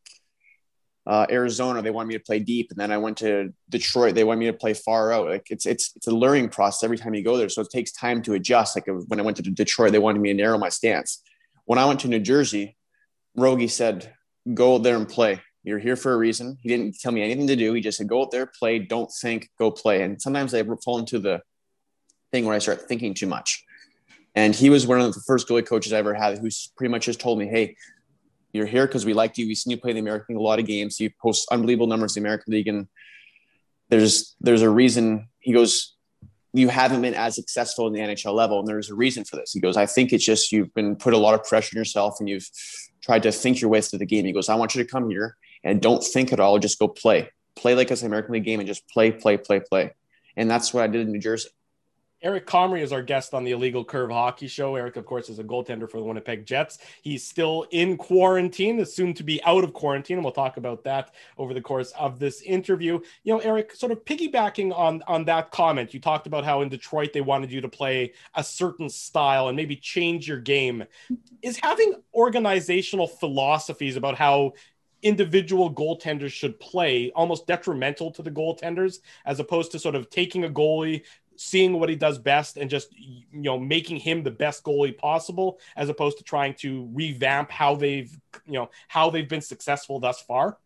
uh, Arizona, they wanted me to play deep, and then I went to Detroit, they wanted me to play far out. Like it's it's it's a learning process every time you go there, so it takes time to adjust. Like when I went to Detroit, they wanted me to narrow my stance. When I went to New Jersey, Rogie said, "Go out there and play. You're here for a reason." He didn't tell me anything to do. He just said, "Go out there, play. Don't think. Go play." And sometimes I fall into the thing where I start thinking too much. And he was one of the first goalie coaches I ever had, who's pretty much just told me, "Hey, you're here because we liked you. We've seen you play the American League a lot of games. You post unbelievable numbers in the American League. And there's, there's a reason." He goes, "You haven't been as successful in the N H L level. And there's a reason for this." He goes, "I think it's just, you've been put a lot of pressure on yourself and you've tried to think your way through the game." He goes, "I want you to come here and don't think at all. Just go play, play like it's an American League game and just play, play, play, play." And that's what I did in New Jersey. Eric Comrie is our guest on the Illegal Curve Hockey Show. Eric, of course, is a goaltender for the Winnipeg Jets. He's still in quarantine, is soon to be out of quarantine, and we'll talk about that over the course of this interview. You know, Eric, sort of piggybacking on, on that comment, you talked about how in Detroit they wanted you to play a certain style and maybe change your game. Is having organizational philosophies about how individual goaltenders should play almost detrimental to the goaltenders, as opposed to sort of taking a goalie, seeing what he does best and just, you know, making him the best goalie possible, as opposed to trying to revamp how they've, you know, how they've been successful thus far?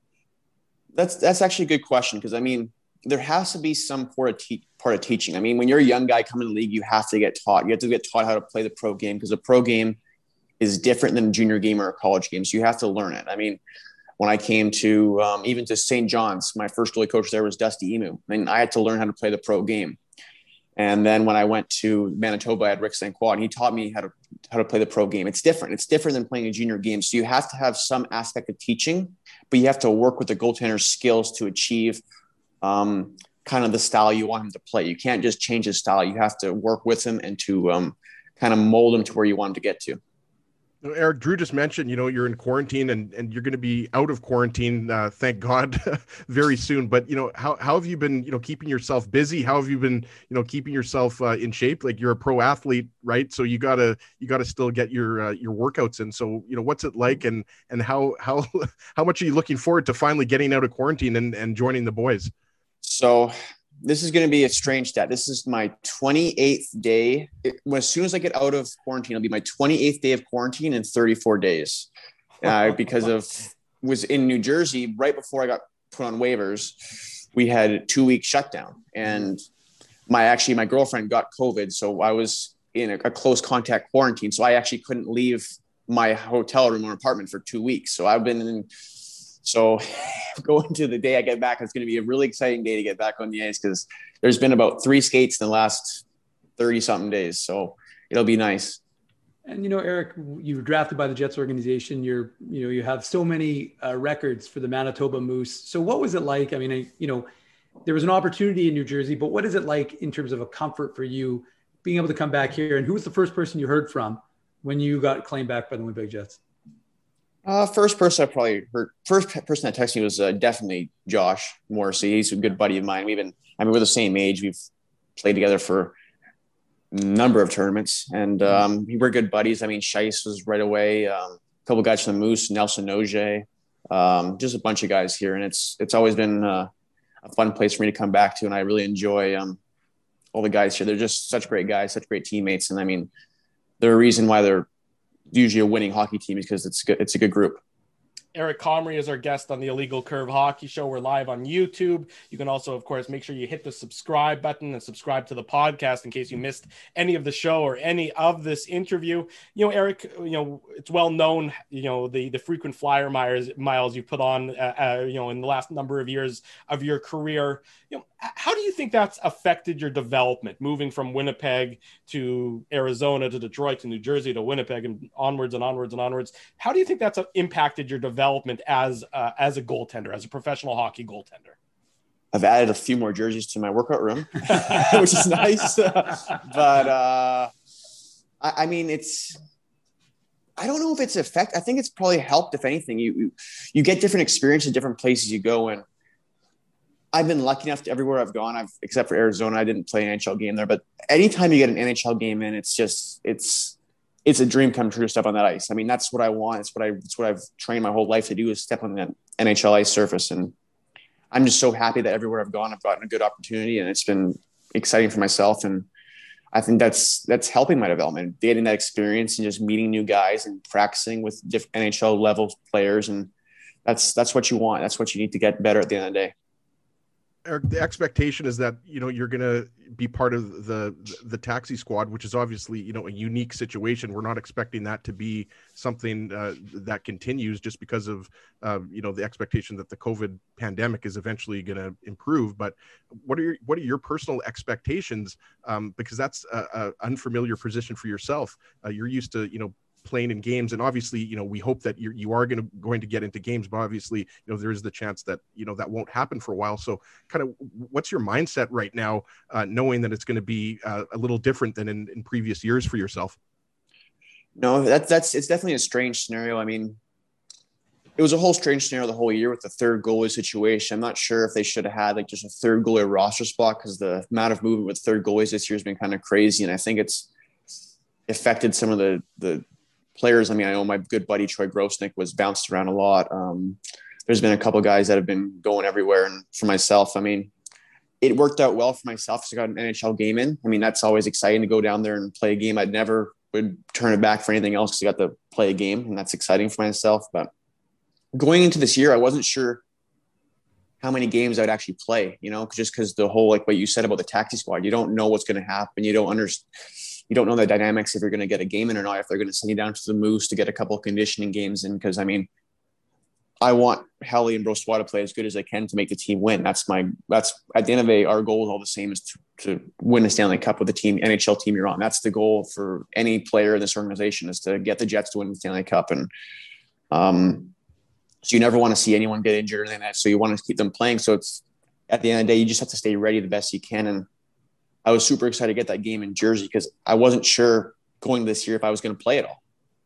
That's, that's actually a good question. Because I mean, there has to be some part of, te- part of teaching. I mean, when you're a young guy coming to the league, you have to get taught, you have to get taught how to play the pro game, because the pro game is different than a junior game or a college game. So you have to learn it. I mean, when I came to, um, even to Saint John's, my first goalie coach there was Dusty Emu. I mean, I had to learn how to play the pro game. And then when I went to Manitoba, I had Rick Saint Croix, and he taught me how to how to play the pro game. It's different. It's different than playing a junior game. So you have to have some aspect of teaching, but you have to work with the goaltender's skills to achieve um, kind of the style you want him to play. You can't just change his style. You have to work with him and to um, kind of mold him to where you want him to get to. Eric, Drew just mentioned, you know, you're in quarantine and, and you're going to be out of quarantine, uh, thank God, very soon. But, you know, how, how have you been, you know, keeping yourself busy? How have you been, you know, keeping yourself uh, in shape? Like, you're a pro athlete, right? So you gotta, you gotta still get your, uh, your workouts in. So, you know, what's it like, and, and how, how, how much are you looking forward to finally getting out of quarantine and, and joining the boys? So this is going to be a strange stat. This is my twenty-eighth day. It, as soon as I get out of quarantine, it'll be my twenty-eighth day of quarantine in thirty-four days. Uh, because of was in New Jersey right before I got put on waivers. We had a two week shutdown, and my actually my girlfriend got COVID, so I was in a, a close contact quarantine. So I actually couldn't leave my hotel room or apartment for two weeks. So I've been in. So going to the day I get back, it's going to be a really exciting day to get back on the ice, because there's been about three skates in the last thirty something days. So it'll be nice. And, you know, Eric, you were drafted by the Jets organization. You're, you know, you have so many uh, records for the Manitoba Moose. So what was it like? I mean, I, you know, there was an opportunity in New Jersey, but what is it like in terms of a comfort for you being able to come back here? And who was the first person you heard from when you got claimed back by the Winnipeg Jets? Uh, first person I probably heard, first person that texted me was uh, definitely Josh Morrissey. He's a good buddy of mine. We've been, I mean, we're the same age. We've played together for a number of tournaments, and um, we're good buddies. I mean, Scheisse was right away. Um, a couple guys from the Moose, Nelson Noje, um, just a bunch of guys here, and it's it's always been uh, a fun place for me to come back to, and I really enjoy um, all the guys here. They're just such great guys, such great teammates, and I mean, they're a reason why they're usually a winning hockey team because it's good. It's a good group. Eric Comrie is our guest on the Illegal Curve Hockey Show. We're live on YouTube. You can also, of course, make sure you hit the subscribe button and subscribe to the podcast in case you missed any of the show or any of this interview. You know, Eric, you know, it's well known, you know, the, the frequent flyer miles, miles you put on, uh, uh, you know, in the last number of years of your career. You know, how do you think that's affected your development, moving from Winnipeg to Arizona to Detroit to New Jersey to Winnipeg and onwards and onwards and onwards? How do you think that's impacted your development as uh, as a goaltender, as a professional hockey goaltender? I've added a few more jerseys to my workout room, which is nice. but uh, I, I mean, it's. I don't know if it's effect. I think it's probably helped. If anything, you you, you get different experiences, different places you go in. I've been lucky enough to everywhere I've gone, I've except for Arizona, I didn't play an N H L game there. But anytime you get an N H L game in, it's just it's it's a dream come true to step on that ice. I mean, that's what I want. It's what I it's what I've trained my whole life to do is step on that N H L ice surface. And I'm just so happy that everywhere I've gone, I've gotten a good opportunity, and it's been exciting for myself. And I think that's that's helping my development, getting that experience and just meeting new guys and practicing with different N H L level players. And that's that's what you want. That's what you need to get better at the end of the day. Eric, the expectation is that, you know, you're going to be part of the, the taxi squad, which is obviously, you know, a unique situation. We're not expecting that to be something uh, that continues just because of, uh, you know, the expectation that the COVID pandemic is eventually going to improve. But what are your, what are your personal expectations? Um, because that's a, a unfamiliar position for yourself. Uh, you're used to, you know, playing in games, and obviously, you know, we hope that you're, you are going to going to get into games, but obviously, you know, there is the chance that, you know, that won't happen for a while. So kind of what's your mindset right now, uh, knowing that it's going to be uh, a little different than in, in previous years for yourself? No, that's, that's, it's definitely a strange scenario. I mean, it was a whole strange scenario the whole year with the third goalie situation. I'm not sure if they should have had like just a third goalie roster spot, because the amount of movement with third goalies this year has been kind of crazy. And I think it's affected some of the, the, players. I mean, I know my good buddy Troy Grosnick was bounced around a lot. Um, there's been a couple of guys that have been going everywhere. And for myself, I mean, it worked out well for myself because I got an N H L game in. I mean, that's always exciting to go down there and play a game. I'd never would turn it back for anything else because I got to play a game, and that's exciting for myself. But going into this year, I wasn't sure how many games I'd actually play, you know, just because the whole, like what you said about the taxi squad, you don't know what's going to happen. You don't understand. You don't know the dynamics if you're going to get a game in or not, if they're going to send you down to the Moose to get a couple of conditioning games in. Because, I mean, I want Helly and Brossoit to play as good as they can to make the team win. That's my – that's at the end of the day, our goal is all the same, is to, to win a Stanley Cup with the team, N H L team you're on. That's the goal for any player in this organization, is to get the Jets to win the Stanley Cup. And um, so you never want to see anyone get injured or anything like that. So you want to keep them playing. So it's – at the end of the day, you just have to stay ready the best you can. And I was super excited to get that game in Jersey because I wasn't sure going this year if I was going to play at all.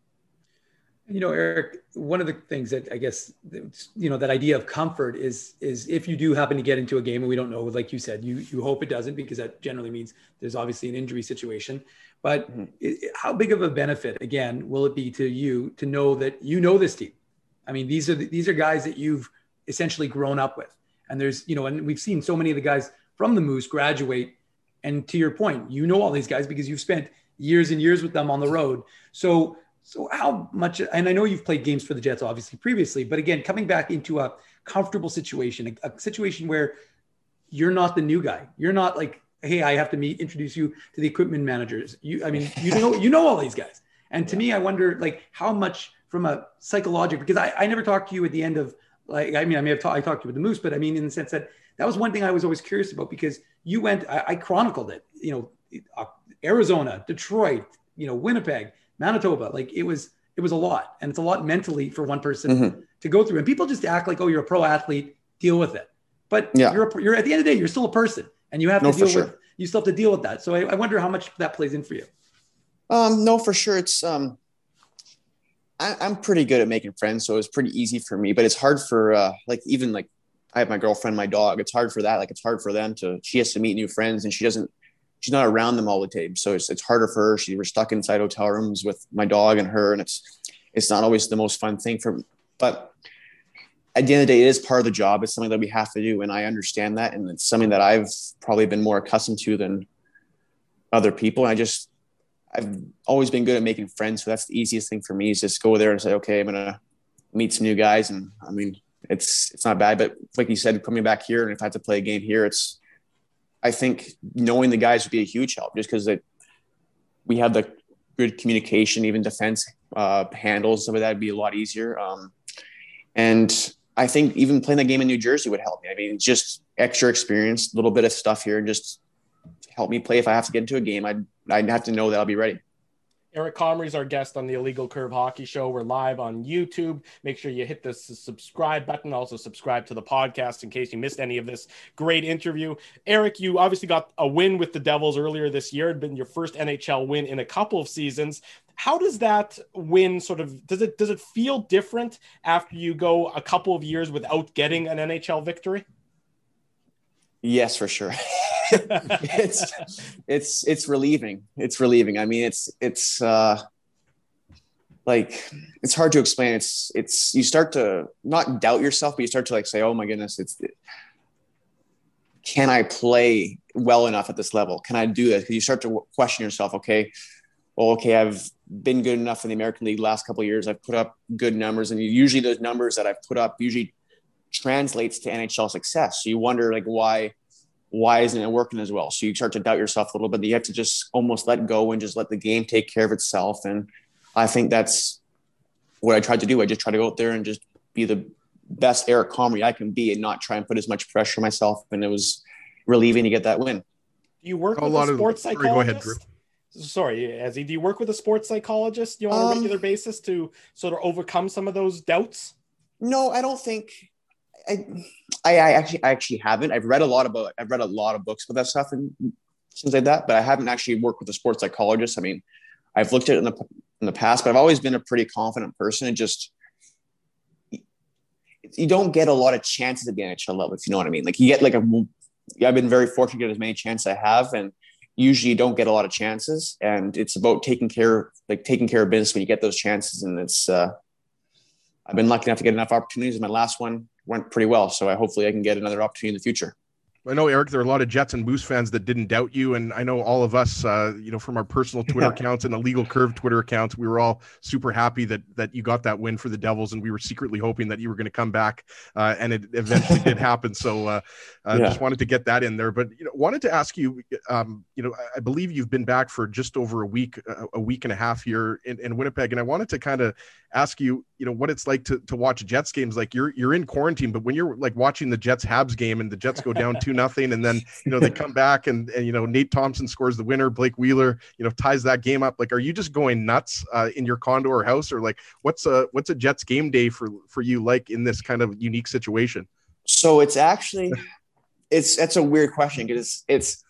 You know, Eric, one of the things that I guess, you know, that idea of comfort is, is if you do happen to get into a game, and we don't know, like you said, you, you hope it doesn't, because that generally means there's obviously an injury situation, but mm-hmm. it, how big of a benefit, again, will it be to you to know that you know this team? I mean, these are, the, these are guys that you've essentially grown up with. And there's, you know, and we've seen so many of the guys from the Moose graduate. And to your point, you know all these guys because you've spent years and years with them on the road. So, so how much, and I know you've played games for the Jets obviously previously, but again, coming back into a comfortable situation, a, a situation where you're not the new guy. You're not like, hey, I have to meet, introduce you to the equipment managers. You, I mean, you know, you know all these guys. And to me, I wonder like how much from a psychological, because I, I never talked to you at the end of like, I mean, I may have talked, I talked to you with the Moose, but I mean, in the sense that that was one thing I was always curious about, because you went, I, I chronicled it, you know, uh, Arizona, Detroit, you know, Winnipeg, Manitoba, like it was, it was a lot. And it's a lot mentally for one person mm-hmm. to go through. And people just act like, oh, you're a pro athlete, deal with it. But yeah. you're, a, you're at the end of the day, you're still a person, and you have no, to deal sure. with, you still have to deal with that. So I, I wonder how much that plays in for you. Um, no, for sure. It's, um, I, I'm pretty good at making friends, so it's pretty easy for me. But it's hard for uh, like even like I have my girlfriend, my dog. It's hard for that. Like it's hard for them to. She has to meet new friends, and she doesn't. She's not around them all the time, so it's it's harder for her. She we're stuck inside hotel rooms with my dog and her, and it's it's not always the most fun thing for. But at the end of the day, it is part of the job. It's something that we have to do, and I understand that, and it's something that I've probably been more accustomed to than other people. And I just I've always been good at making friends. So that's the easiest thing for me is just go there and say, okay, I'm going to meet some new guys. And I mean, it's, it's not bad, but like you said, coming back here, and if I have to play a game here, it's, I think knowing the guys would be a huge help just because we have the good communication, even defense uh, handles, some of that would be a lot easier. Um, and I think even playing the game in New Jersey would help me. I mean, just extra experience, a little bit of stuff here, and just help me play. If I have to get into a game, I'd, I'd have to know that I'll be ready. Eric Comrie is our guest on the Illegal Curve Hockey Show. We're live on YouTube. Make sure you hit the subscribe button. Also subscribe to the podcast in case you missed any of this great interview. Eric, you obviously got a win with the Devils earlier this year. It had been your first N H L win in a couple of seasons. How does that win sort of, does it, does it feel different after you go a couple of years without getting an N H L victory? Yes, for sure. it's it's it's relieving. It's relieving. I mean, it's it's uh, like it's hard to explain. It's it's you start to not doubt yourself, but you start to like say, "Oh my goodness, it's can I play well enough at this level? Can I do this?" Because you start to question yourself. Okay, well, okay, I've been good enough in the American League the last couple of years. I've put up good numbers, and usually those numbers that I've put up usually translates to N H L success. So you wonder like why why isn't it working as well? So you start to doubt yourself a little bit. You have to just almost let go and just let the game take care of itself. And I think that's what I tried to do. I just try to go out there and just be the best Eric Comrie I can be and not try and put as much pressure on myself. And it was relieving to get that win. Do you work a with lot a of sports sorry, psychologist? Go ahead, Drew. Sorry, Ezzy, do you work with a sports psychologist you know, on a Um, regular basis to sort of overcome some of those doubts? No, I don't think I, I, I actually, I actually haven't. I've read a lot about, I've read a lot of books about that stuff and things like that, but I haven't actually worked with a sports psychologist. I mean, I've looked at it in the, in the past, but I've always been a pretty confident person and just, you don't get a lot of chances at the N H L level, if you know what I mean. Like you get like a, I've been very fortunate to get as many chances I have, and usually you don't get a lot of chances, and it's about taking care, like taking care of business when you get those chances. And it's, uh, I've been lucky enough to get enough opportunities. My last one went pretty well. So I hopefully I can get another opportunity in the future. I know, Eric, there are a lot of Jets and Moose fans that didn't doubt you. And I know all of us, uh, you know, from our personal Twitter accounts and Illegal Curve Twitter accounts, we were all super happy that that you got that win for the Devils. And we were secretly hoping that you were going to come back. Uh, and it eventually did happen. So uh, I yeah. just wanted to get that in there. But, you know, wanted to ask you, um, you know, I believe you've been back for just over a week, a week and a half here in, in Winnipeg. And I wanted to kind of ask you, you know, what it's like to, to watch Jets games. Like you're, you're in quarantine, but when you're like watching the Jets Habs game and the Jets go down two nothing, and then, you know, they come back and, and, you know, Nate Thompson scores the winner, Blake Wheeler, you know, ties that game up. Like, are you just going nuts uh, in your condo or house, or like, what's a, what's a Jets game day for, for you, like in this kind of unique situation? So it's actually, it's, that's a weird question because it's, it's,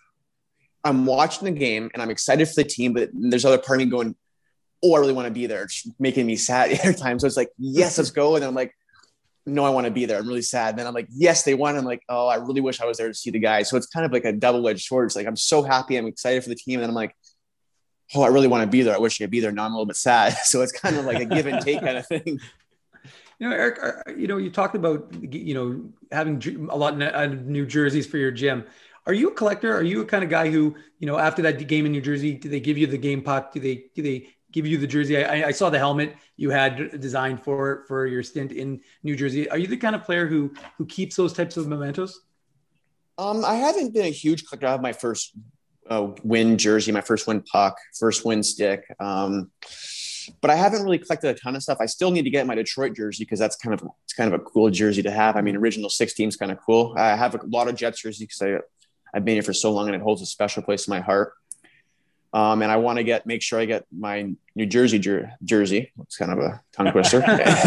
I'm watching the game and I'm excited for the team, but there's other part of me going, oh, I really want to be there. It's making me sad every time. So it's like, yes, let's go. And then I'm like, no, I want to be there. I'm really sad. And then I'm like, yes, they won. I'm like, oh, I really wish I was there to see the guys. So it's kind of like a double-edged sword. It's like, I'm so happy. I'm excited for the team. And then I'm like, oh, I really want to be there. I wish I could be there. Now I'm a little bit sad. So it's kind of like a give and take kind of thing. You know, Eric, you know, you talked about, you know, having a lot of New Jerseys for your gym. Are you a collector? Are you a kind of guy who, you know, after that game in New Jersey, do they give you the game puck? Do they, do they give you the jersey? I, I saw the helmet you had designed for, for your stint in New Jersey. Are you the kind of player who, who keeps those types of mementos? Um, I haven't been a huge collector. I have my first uh, win jersey, my first win puck, first win stick. Um, but I haven't really collected a ton of stuff. I still need to get my Detroit jersey because that's kind of, it's kind of a cool jersey to have. I mean, original sixteen is kind of cool. I have a lot of Jets jerseys because I, I've been here for so long and it holds a special place in my heart. Um, and I want to get, make sure I get my New Jersey jer- jersey. It's kind of a tongue twister.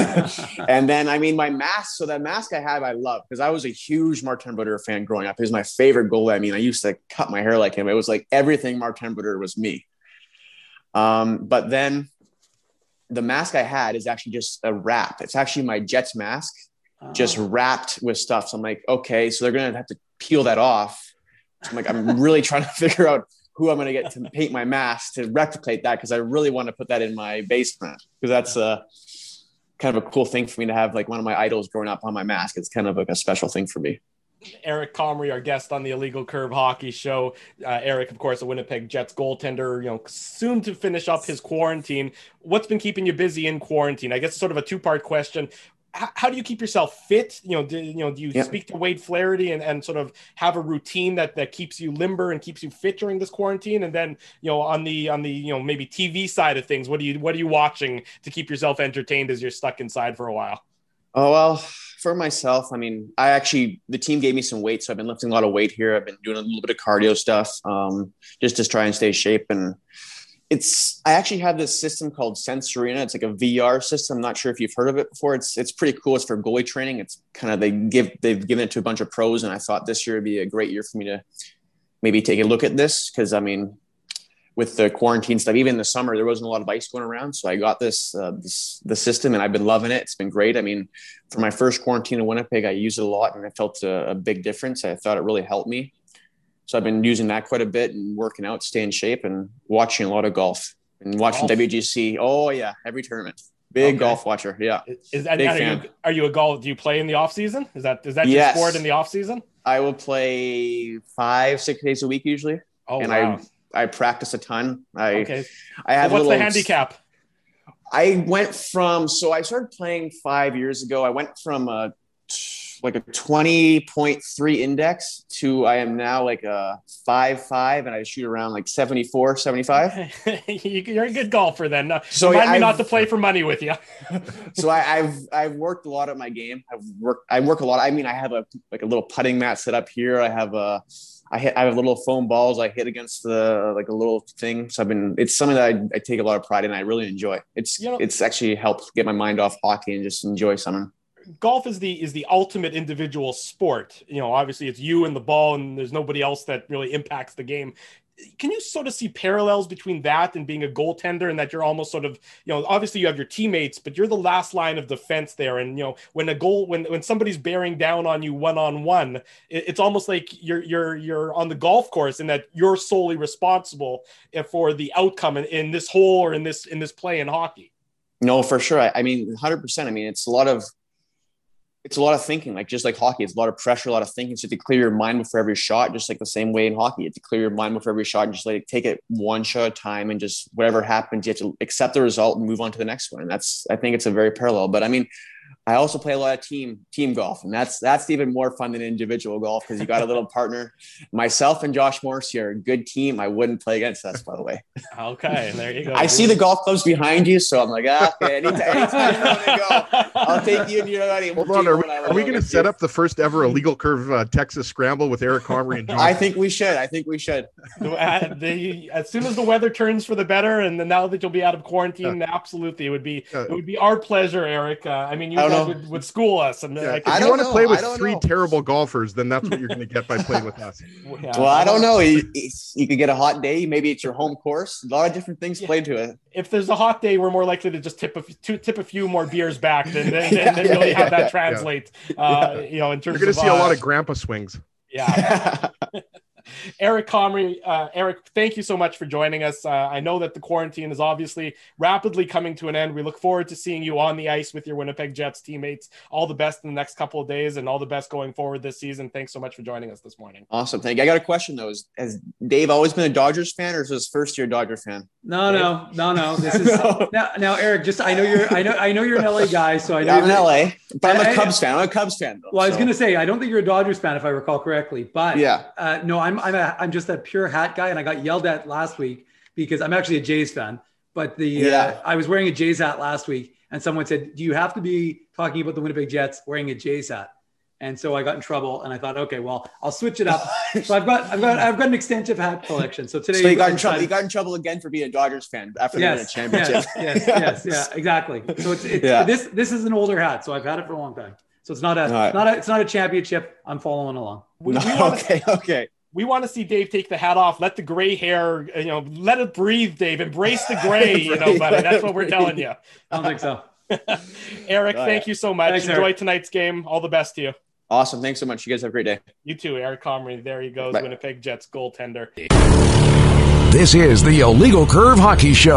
And then, I mean, my mask. So that mask I have, I love because I was a huge Martin Brodeur fan growing up. He was my favorite goalie. I mean, I used to cut my hair like him. It was like everything Martin Brodeur was me. Um, but then the mask I had is actually just a wrap. It's actually my Jets mask, oh. just wrapped with stuff. So I'm like, okay, so they're going to have to peel that off. So I'm like, I'm really trying to figure out who I'm going to get to paint my mask to replicate that, because I really want to put that in my basement, because that's a kind of a cool thing for me to have, like one of my idols growing up on my mask. It's kind of like a special thing for me. Eric Comrie, our guest on the Illegal Curve Hockey Show. Uh, Eric, of course, a Winnipeg Jets goaltender, you know, soon to finish up his quarantine. What's been keeping you busy in quarantine? I guess it's sort of a two-part question. How, how do you keep yourself fit? You know, do, you know, do you yeah. speak to Wade Flaherty and, and sort of have a routine that, that keeps you limber and keeps you fit during this quarantine? And then, you know, on the, on the, you know, maybe T V side of things, what do you, what are you watching to keep yourself entertained as you're stuck inside for a while? Oh, well, for myself, I mean, I actually, the team gave me some weight, so I've been lifting a lot of weight here. I've been doing a little bit of cardio stuff, um, just to try and stay in shape. And it's, I actually have this system called Sensorina. It's like a V R system. I'm not sure if you've heard of it before. It's, it's pretty cool. It's for goalie training. It's kind of, they give, they've given it to a bunch of pros. And I thought this year would be a great year for me to maybe take a look at this. Cause I mean, with the quarantine stuff, even in the summer, there wasn't a lot of ice going around. So I got this, uh, this, the system, and I've been loving it. It's been great. I mean, for my first quarantine in Winnipeg, I used it a lot, and I felt a, a big difference. I thought it really helped me. So I've been using that quite a bit and working out, stay in shape, and watching a lot of golf and watching golf. W G C. Oh yeah. Every tournament. Big okay. golf watcher. Yeah. Is that, are you, are you a golf? Do you play in the off season? Is that, is that your yes. sport in the off season? I will play five, six days a week usually. Oh, and wow. I, I practice a ton. I, okay. I have so what's a little, the handicap? I went from, so I started playing five years ago. I went from a, like a twenty point three index to, I am now like a five, five, and I shoot around like seventy-four, seventy-five. You're a good golfer then. No, so remind I've, me not to play for money with you. so I, I've, I've worked a lot at my game. I've worked, I work a lot. I mean, I have a, like a little putting mat set up here. I have a, I hit, I have little foam balls. I hit against the, like a little thing. So I've been, it's something that I, I take a lot of pride in. I really enjoy. It's, you know, it's actually helped get my mind off hockey and just enjoy something. Golf is the, is the ultimate individual sport. You know, obviously it's you and the ball, and there's nobody else that really impacts the game. Can you sort of see parallels between that and being a goaltender, and that you're almost sort of, you know, obviously you have your teammates, but you're the last line of defense there. And, you know, when a goal, when, when somebody's bearing down on you one-on-one, it, it's almost like you're, you're, you're on the golf course, and that you're solely responsible for the outcome in, in this hole or in this, in this play in hockey. No, for sure. I, I mean, one hundred percent. I mean, it's a lot of, it's a lot of thinking, like just like hockey, it's a lot of pressure, a lot of thinking. So to clear your mind before every shot, just like the same way in hockey, you have to clear your mind before every shot and just like take it one shot at a time, and just whatever happens, you have to accept the result and move on to the next one. And that's, I think it's a very parallel, but I mean, I also play a lot of team team golf, and that's that's even more fun than individual golf, because you got a little partner. Myself and Josh Morrissey are a good team. I wouldn't play against us, by the way. Okay, there you go. I see the golf clubs behind you, so I'm like, ah, okay, anytime, anytime you want to go, I'll take you and your buddy. Hold on, are we, are we going to set up the first ever Illegal Curve uh, Texas Scramble with Eric Comrie and Josh? I think we should. I think we should. Uh, the, as soon as the weather turns for the better, and then now that you'll be out of quarantine, uh, absolutely, it would be uh, it would be our pleasure, Eric. Uh, I mean, you guys would, would school us. And yeah, I, if you want to play with three know. terrible golfers, then that's what you're going to get by playing with us. Yeah, well, I don't know. You, you could get a hot day. Maybe it's your home course. A lot of different things yeah. played to it. If there's a hot day, we're more likely to just tip a few, tip a few more beers back than, than, yeah, than really yeah, have that yeah, translate. Yeah. Uh, you know, in terms you're going to of, see uh, a lot of grandpa swings. Yeah. Eric Comrie, uh, Eric, thank you so much for joining us. Uh, I know that the quarantine is obviously rapidly coming to an end. We look forward to seeing you on the ice with your Winnipeg Jets teammates. All the best in the next couple of days, and all the best going forward this season. Thanks so much for joining us this morning. Awesome. Thank you. I got a question though. Is, has Dave always been a Dodgers fan, or is this first year Dodger fan? No, no, no, no. This is no. now, now, Eric, just, I know you're, I know, I know you're an L A guy. So I know yeah, I'm an L A, but I'm a I, Cubs fan. I'm a Cubs fan though. Well, I was so. going to say, I don't think you're a Dodgers fan, if I recall correctly, but yeah, uh, no, I'm, I'm a, I'm just a pure hat guy, and I got yelled at last week because I'm actually a Jays fan. But the yeah. uh, I was wearing a Jays hat last week, and someone said, "Do you have to be talking about the Winnipeg Jets wearing a Jays hat?" And so I got in trouble, and I thought, okay, well, I'll switch it up. So I've got I've got I've got an extensive hat collection. So today, so you got in trouble. You got in trouble again for being a Dodgers fan after yes, winning a championship. Yes, yes, yes, yeah, exactly. So it's, it's yeah. this this is an older hat, so I've had it for a long time. So it's not a, right. not a it's not a championship. I'm following along. We, no, we wanna, okay, okay. we want to see Dave take the hat off, let the gray hair, you know, let it breathe, Dave. Embrace the gray, you know, buddy. That's what we're telling you. I don't think so. Eric, Oh, thank yeah. you so much. Thanks, Enjoy Eric. tonight's game. All the best to you. Awesome. Thanks so much. You guys have a great day. You too, Eric Comrie. There he goes, Bye. Winnipeg Jets goaltender. This is the Illegal Curve Hockey Show.